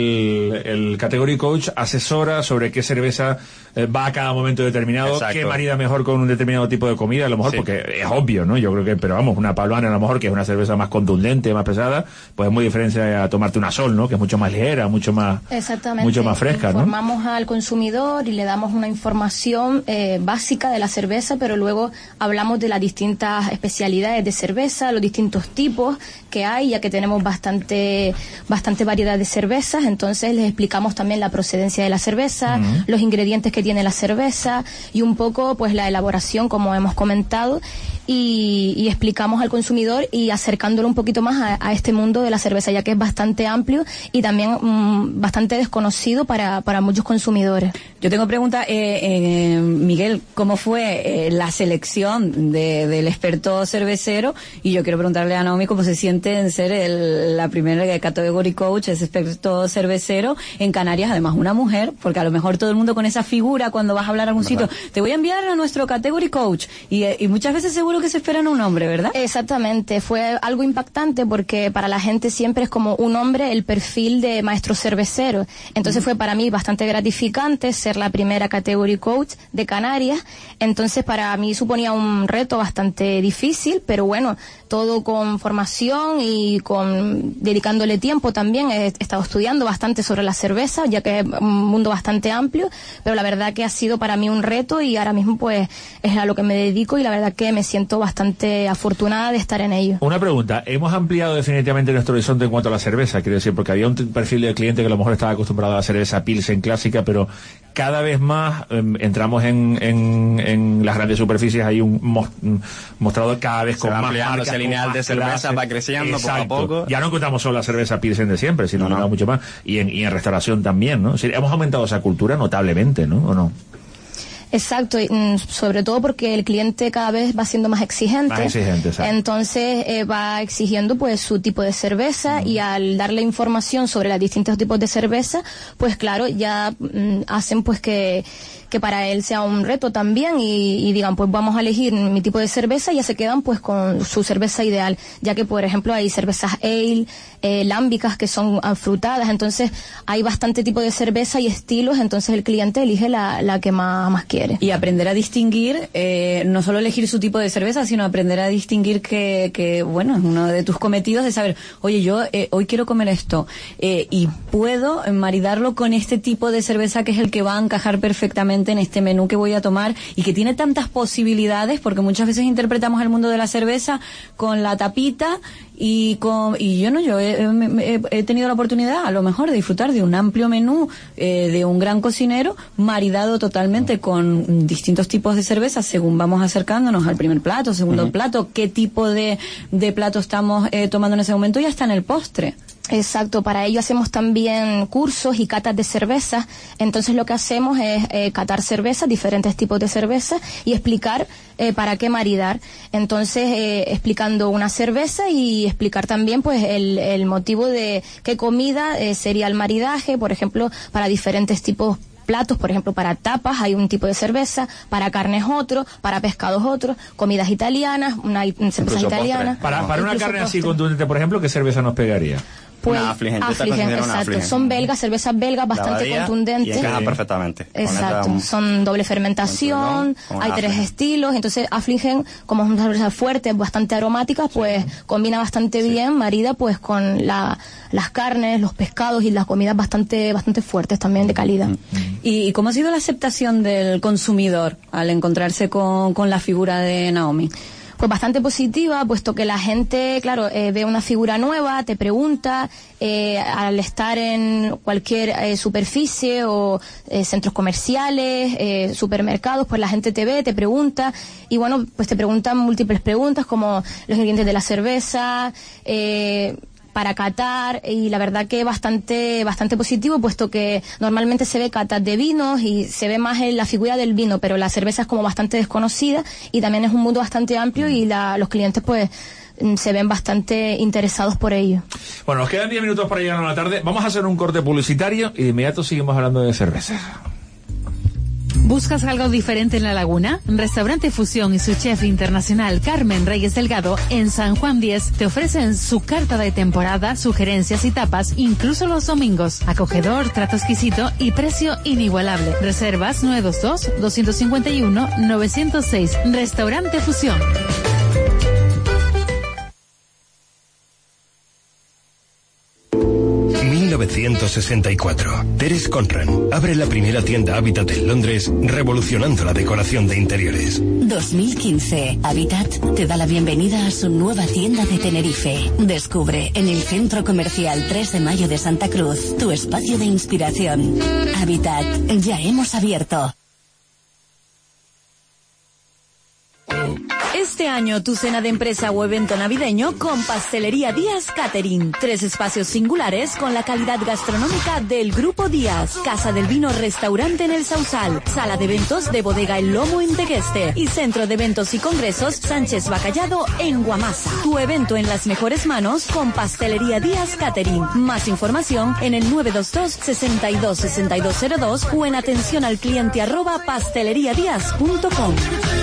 el Category Coach asesora sobre qué cerveza va a cada momento determinado. Exacto. Qué marida mejor con un determinado tipo de comida, a lo mejor, porque es obvio, ¿no? Yo creo que, pero vamos, una Paulaner a lo mejor, que es una cerveza más contundente, más pesada, pues es muy diferente a tomarte una Sol, ¿no? Que es mucho más ligera, mucho más fresca, ¿no? Informamos al consumidor y le damos una información básica de la cerveza, pero luego hablamos de las distintas especialidades de cerveza, los distintos tipos que hay, ya que tenemos bastante variedad de cervezas. Entonces les explicamos también la procedencia de la cerveza, los ingredientes que tiene la cerveza, y un poco pues la elaboración, como hemos comentado, y explicamos al consumidor y acercándolo un poquito más a este mundo de la cerveza, ya que es bastante amplio y también bastante desconocido para muchos consumidores. Yo tengo pregunta, Miguel, ¿cómo fue la selección del experto cervecero? Y yo quiero preguntarle a Naomi cómo se siente en ser la primera Category Coach, ese experto cervecero en Canarias, además una mujer, porque a lo mejor todo el mundo con esa figura, cuando vas a hablar a algún sitio, te voy a enviar a nuestro Category Coach, y muchas veces seguro que se esperan un hombre, ¿verdad? Exactamente, fue algo impactante porque para la gente siempre es como un hombre el perfil de maestro cervecero. Entonces fue para mí bastante gratificante ser la primera Category Coach de Canarias. Entonces para mí suponía un reto bastante difícil, pero bueno, todo con formación y dedicándole tiempo también. He estado estudiando bastante sobre la cerveza, ya que es un mundo bastante amplio, pero la verdad que ha sido para mí un reto, y ahora mismo pues es a lo que me dedico, y la verdad que me siento bastante afortunada de estar en ello. Una pregunta, hemos ampliado definitivamente nuestro horizonte en cuanto a la cerveza, quiero decir, porque había un perfil de cliente que a lo mejor estaba acostumbrado a la cerveza Pilsen clásica, pero cada vez más entramos en las grandes superficies, hay un mostrador cada vez con más marcas, ese lineal de cerveza va creciendo. Exacto. Poco a poco. Ya no encontramos solo la cerveza Pilsen de siempre, sino que mucho más, y en restauración también, ¿no? O sea, hemos aumentado esa cultura notablemente, ¿no? ¿O no? Exacto, y sobre todo porque el cliente cada vez va siendo más exigente. Entonces va exigiendo pues su tipo de cerveza, y al darle información sobre los distintos tipos de cerveza, pues claro, ya hacen pues que para él sea un reto también, y digan, pues vamos a elegir mi tipo de cerveza, y ya se quedan pues con su cerveza ideal, ya que por ejemplo hay cervezas ale, lámbicas, que son afrutadas. Entonces hay bastante tipo de cerveza y estilos, entonces el cliente elige la que más quiere. quiere. Y aprender a distinguir, no solo elegir su tipo de cerveza, sino aprender a distinguir que bueno, es uno de tus cometidos de saber, oye, yo hoy quiero comer esto, y puedo maridarlo con este tipo de cerveza que es el que va a encajar perfectamente en este menú que voy a tomar, y que tiene tantas posibilidades, porque muchas veces interpretamos el mundo de la cerveza con la tapita y yo he tenido la oportunidad a lo mejor de disfrutar de un amplio menú de un gran cocinero, maridado totalmente con distintos tipos de cerveza según vamos acercándonos al primer plato, segundo plato, qué tipo de plato estamos tomando en ese momento, y hasta en el postre. Exacto, para ello hacemos también cursos y catas de cerveza. Entonces lo que hacemos es catar cerveza, diferentes tipos de cerveza, y explicar para qué maridar. Entonces explicando una cerveza y explicar también pues el motivo de qué comida sería el maridaje, por ejemplo, para diferentes tipos platos, por ejemplo, para tapas hay un tipo de cerveza, para carnes otro, para pescados otro, comidas italianas, una cerveza italiana. Para una carne así contundente, por ejemplo, ¿qué cerveza nos pegaría? Pues, Affligen, exacto. Son belgas, cervezas belgas bastante contundentes. Y encaja perfectamente. Exacto. Son doble fermentación, hay 3 estilos. Entonces, Affligen, como es una cerveza fuerte, bastante aromática, pues combina bastante bien, marida pues con las carnes, los pescados y las comidas bastante fuertes también, de calidad. ¿Y cómo ha sido la aceptación del consumidor al encontrarse con la figura de Naomi? Pues bastante positiva, puesto que la gente, claro, ve una figura nueva, te pregunta, al estar en cualquier superficie o centros comerciales, supermercados, pues la gente te ve, te pregunta, y bueno, pues te preguntan múltiples preguntas como los ingredientes de la cerveza, para catar, y la verdad que bastante positivo, puesto que normalmente se ve catas de vinos y se ve más en la figura del vino, pero la cerveza es como bastante desconocida y también es un mundo bastante amplio, y los clientes pues se ven bastante interesados por ello. Bueno, nos quedan 10 minutos para llegar a la tarde. Vamos a hacer un corte publicitario y de inmediato seguimos hablando de cerveza. ¿Buscas algo diferente en La Laguna? Restaurante Fusión y su chef internacional Carmen Reyes Delgado en San Juan 10 te ofrecen su carta de temporada, sugerencias y tapas, incluso los domingos. Acogedor, trato exquisito y precio inigualable. Reservas 922-251-906. Restaurante Fusión. En 1964, Teres Conran abre la primera tienda Habitat en Londres, revolucionando la decoración de interiores. 2015, Habitat te da la bienvenida a su nueva tienda de Tenerife. Descubre en el Centro Comercial 3 de Mayo de Santa Cruz tu espacio de inspiración. Habitat, ya hemos abierto. Este año tu cena de empresa o evento navideño con Pastelería Díaz Catering. 3 espacios singulares con la calidad gastronómica del Grupo Díaz. Casa del Vino Restaurante en el Sausal. Sala de eventos de Bodega El Lomo en Tegueste. Y Centro de Eventos y Congresos Sánchez Bacallado en Guamasa. Tu evento en las mejores manos con Pastelería Díaz Catering. Más información en el 922-626202 o en atención al cliente @pasteleriadiaz.com.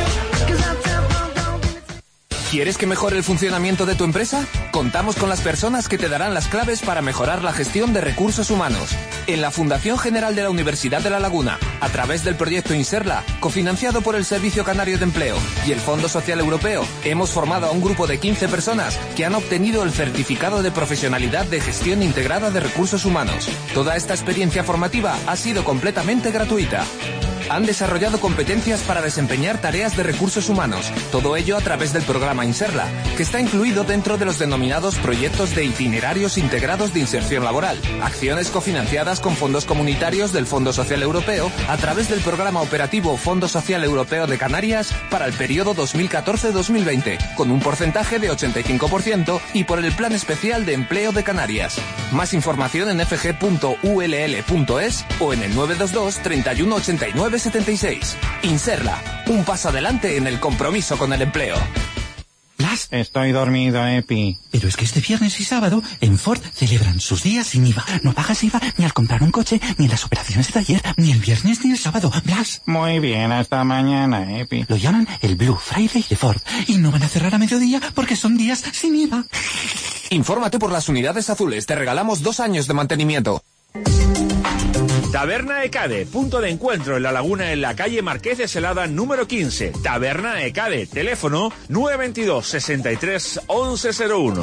¿Quieres que mejore el funcionamiento de tu empresa? Contamos con las personas que te darán las claves para mejorar la gestión de recursos humanos. En la Fundación General de la Universidad de La Laguna, a través del proyecto Inserla, cofinanciado por el Servicio Canario de Empleo y el Fondo Social Europeo, hemos formado a un grupo de 15 personas que han obtenido el certificado de profesionalidad de gestión integrada de recursos humanos. Toda esta experiencia formativa ha sido completamente gratuita. Han desarrollado competencias para desempeñar tareas de recursos humanos, todo ello a través del programa Inserla, que está incluido dentro de los denominados proyectos de itinerarios integrados de inserción laboral, acciones cofinanciadas con fondos comunitarios del Fondo Social Europeo a través del programa operativo Fondo Social Europeo de Canarias para el periodo 2014-2020, con un porcentaje de 85% y por el Plan Especial de Empleo de Canarias. Más información en fg.ull.es o en el 922 31 89 76. Inserla, un paso adelante en el compromiso con el empleo. Blas, estoy dormido, Epi. Pero es que este viernes y sábado en Ford celebran sus días sin IVA. No pagas IVA ni al comprar un coche, ni en las operaciones de taller, ni el viernes ni el sábado. Blas. Muy bien, hasta mañana, Epi. Lo llaman el Blue Friday de Ford. Y no van a cerrar a mediodía porque son días sin IVA. Infórmate por las unidades azules. Te regalamos 2 años de mantenimiento. Taberna Ecade, punto de encuentro en La Laguna, en la calle Marqués de Celada, número 15. Taberna Ecade, teléfono 922 63 1101.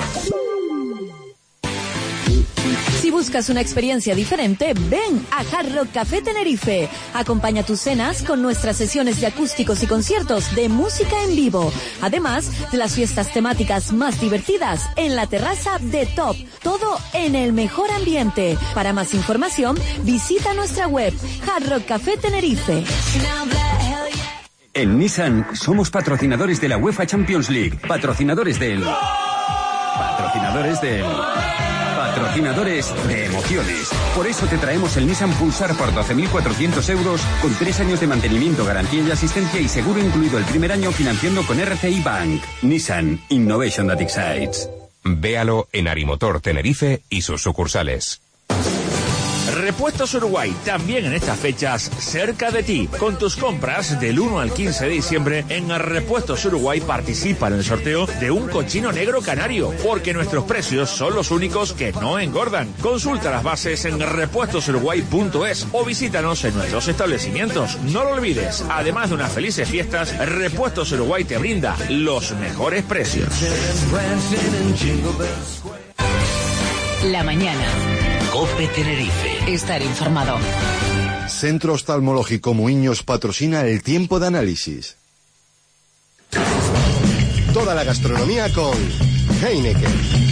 Si buscas una experiencia diferente, ven a Hard Rock Café Tenerife. Acompaña tus cenas con nuestras sesiones de acústicos y conciertos de música en vivo. Además de las fiestas temáticas más divertidas en la terraza de Top. Todo en el mejor ambiente. Para más información, visita nuestra web Hard Rock Café Tenerife. En Nissan somos patrocinadores de la UEFA Champions League. Patrocinadores de emociones. Por eso te traemos el Nissan Pulsar por 12.400 euros con 3 años de mantenimiento, garantía y asistencia y seguro incluido el primer año financiando con RCI Bank. Nissan Innovation that excites. Véalo en Arimotor Tenerife y sus sucursales. Repuestos Uruguay, también en estas fechas, cerca de ti. Con tus compras del 1 al 15 de diciembre en Repuestos Uruguay participa en el sorteo de un cochino negro canario, porque nuestros precios son los únicos que no engordan. Consulta las bases en repuestosuruguay.es o visítanos en nuestros establecimientos. No lo olvides, además de unas felices fiestas, Repuestos Uruguay te brinda los mejores precios. La mañana. COPE Tenerife. Estar informado. Centro Oftalmológico Muiños patrocina el tiempo de análisis. Toda la gastronomía con Heineken.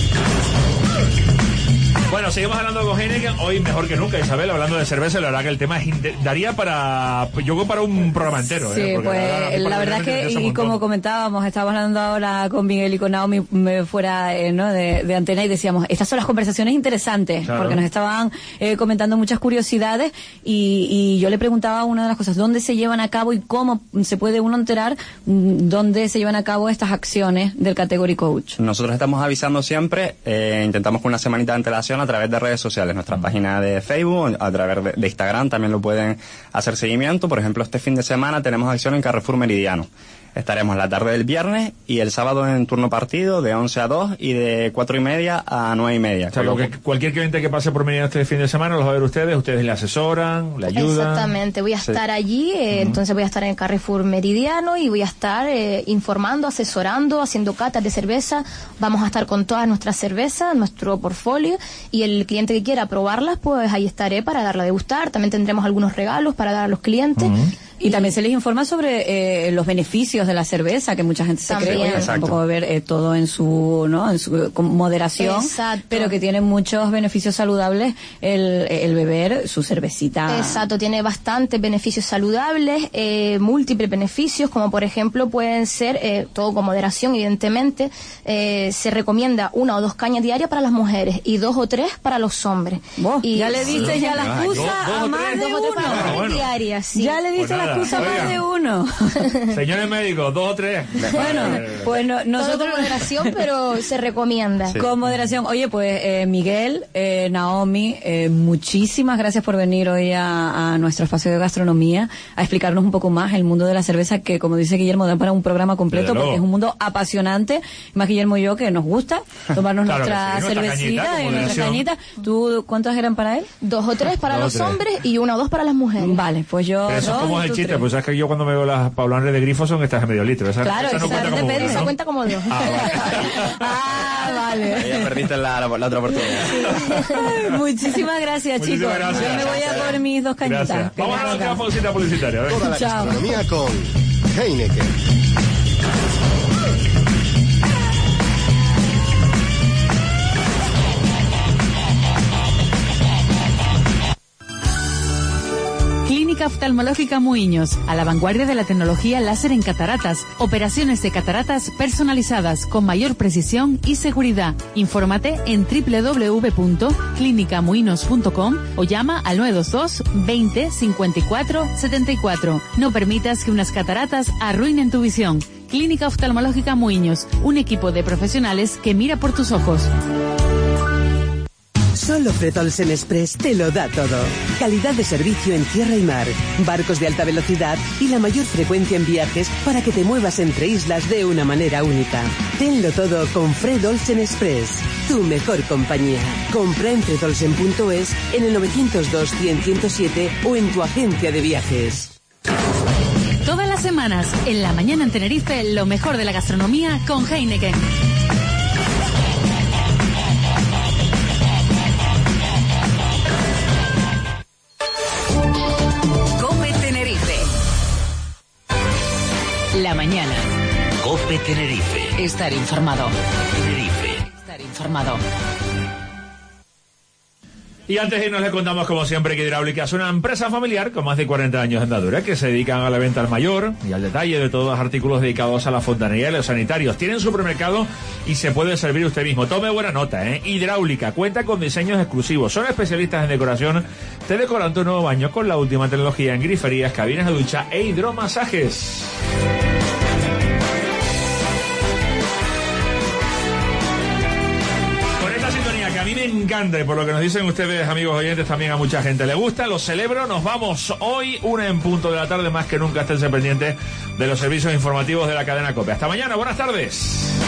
Bueno, seguimos hablando con Heineken, hoy mejor que nunca, Isabel, hablando de cerveza. La verdad que el tema daría para, yo creo, para un programa entero. Sí, pues la verdad es que, y como comentábamos, estábamos hablando ahora con Miguel y con Naomi fuera ¿no? de antena, y decíamos, estas son las conversaciones interesantes, claro, porque nos estaban comentando muchas curiosidades, y yo le preguntaba una de las cosas, ¿dónde se llevan a cabo y cómo se puede uno enterar dónde se llevan a cabo estas acciones del Category Coach? Nosotros estamos avisando siempre, intentamos con una semanita de antelación a través de redes sociales, nuestra página de Facebook, a través de Instagram también lo pueden hacer seguimiento. Por ejemplo, este fin de semana tenemos acción en Carrefour Meridiano. Estaremos la tarde del viernes y el sábado en turno partido de 11 a 2 y de 4:30 a 9:30. O sea, cualquier cliente que pase por Meridiano este fin de semana los va a ver ustedes le asesoran, le ayudan. Exactamente, voy a estar allí, entonces voy a estar en el Carrefour Meridiano y voy a estar informando, asesorando, haciendo catas de cerveza. Vamos a estar con todas nuestras cervezas, nuestro portfolio, y el cliente que quiera probarlas, pues ahí estaré para darla a degustar. También tendremos algunos regalos para dar a los clientes. Y también se les informa sobre los beneficios de la cerveza, que mucha gente se cree, tampoco beber todo en su, ¿no? En su con moderación. Exacto. Pero que tiene muchos beneficios saludables el beber su cervecita. Exacto, tiene bastantes beneficios saludables, múltiples beneficios, como por ejemplo pueden ser, todo con moderación evidentemente, se recomienda 1 o 2 cañas diarias para las mujeres y 2 o 3 para los hombres. Y ya le diste ya la excusa a más de uno. Diarias, sí. Ya le diste la excusa a más de uno. Señores médicos, 2 o 3. Bueno, pues nosotros con moderación, pero se recomienda. Sí. Con moderación. Oye, pues Miguel, Naomi, muchísimas gracias por venir hoy a nuestro espacio de gastronomía a explicarnos un poco más el mundo de la cerveza, que como dice Guillermo, da para un programa completo, porque es un mundo apasionante. Más Guillermo y yo, que nos gusta tomarnos nuestra cervecita y nuestra cañita. ¿Tú cuántas eran para él? 2 o 3 para los hombres y 1 o 2 para las mujeres. Vale, pues yo. Pero eso es como el chiste, 3. Pues sabes que yo cuando me veo las paulanes de grifo son estas de medio litro. Claro, esa no cuenta como una, esa cuenta como 2. Vale. Ahí ya perdiste la otra oportunidad. Sí. Muchísimas gracias, chicos. Gracias. Yo me voy a por mis 2 cañitas. Gracias. Vamos a la pausita publicitaria. Toda la gastronomía con Heineken. Clínica Oftalmológica Muiños, a la vanguardia de la tecnología láser en cataratas. Operaciones de cataratas personalizadas con mayor precisión y seguridad. Infórmate en www.clinicamuinos.com o llama al 922 20 54 74. No permitas que unas cataratas arruinen tu visión. Clínica Oftalmológica Muiños, un equipo de profesionales que mira por tus ojos. Solo Fredolsen Express te lo da todo. Calidad de servicio en tierra y mar, barcos de alta velocidad y la mayor frecuencia en viajes para que te muevas entre islas de una manera única. Tenlo todo con Fredolsen Express, tu mejor compañía. Compra en fredolsen.es, en el 902-100-107 o en tu agencia de viajes. Todas las semanas, en la mañana en Tenerife, lo mejor de la gastronomía con Heineken. COPE Tenerife. La mañana. COPE Tenerife. Estar informado. Tenerife. Estar informado. Y antes de irnos le contamos como siempre que Hidráulica es una empresa familiar con más de 40 años de andadura que se dedican a la venta al mayor y al detalle de todos los artículos dedicados a la fontanería y los sanitarios. Tienen supermercado y se puede servir usted mismo. Tome buena nota, Hidráulica cuenta con diseños exclusivos. Son especialistas en decoración. Te decoran tu nuevo baño con la última tecnología en griferías, cabinas de ducha e hidromasajes. A mí me encanta y por lo que nos dicen ustedes, amigos oyentes, también a mucha gente le gusta, lo celebro. Nos vamos hoy, 1:00 p.m, más que nunca. Esténse pendientes de los servicios informativos de la cadena COPE. Hasta mañana, buenas tardes.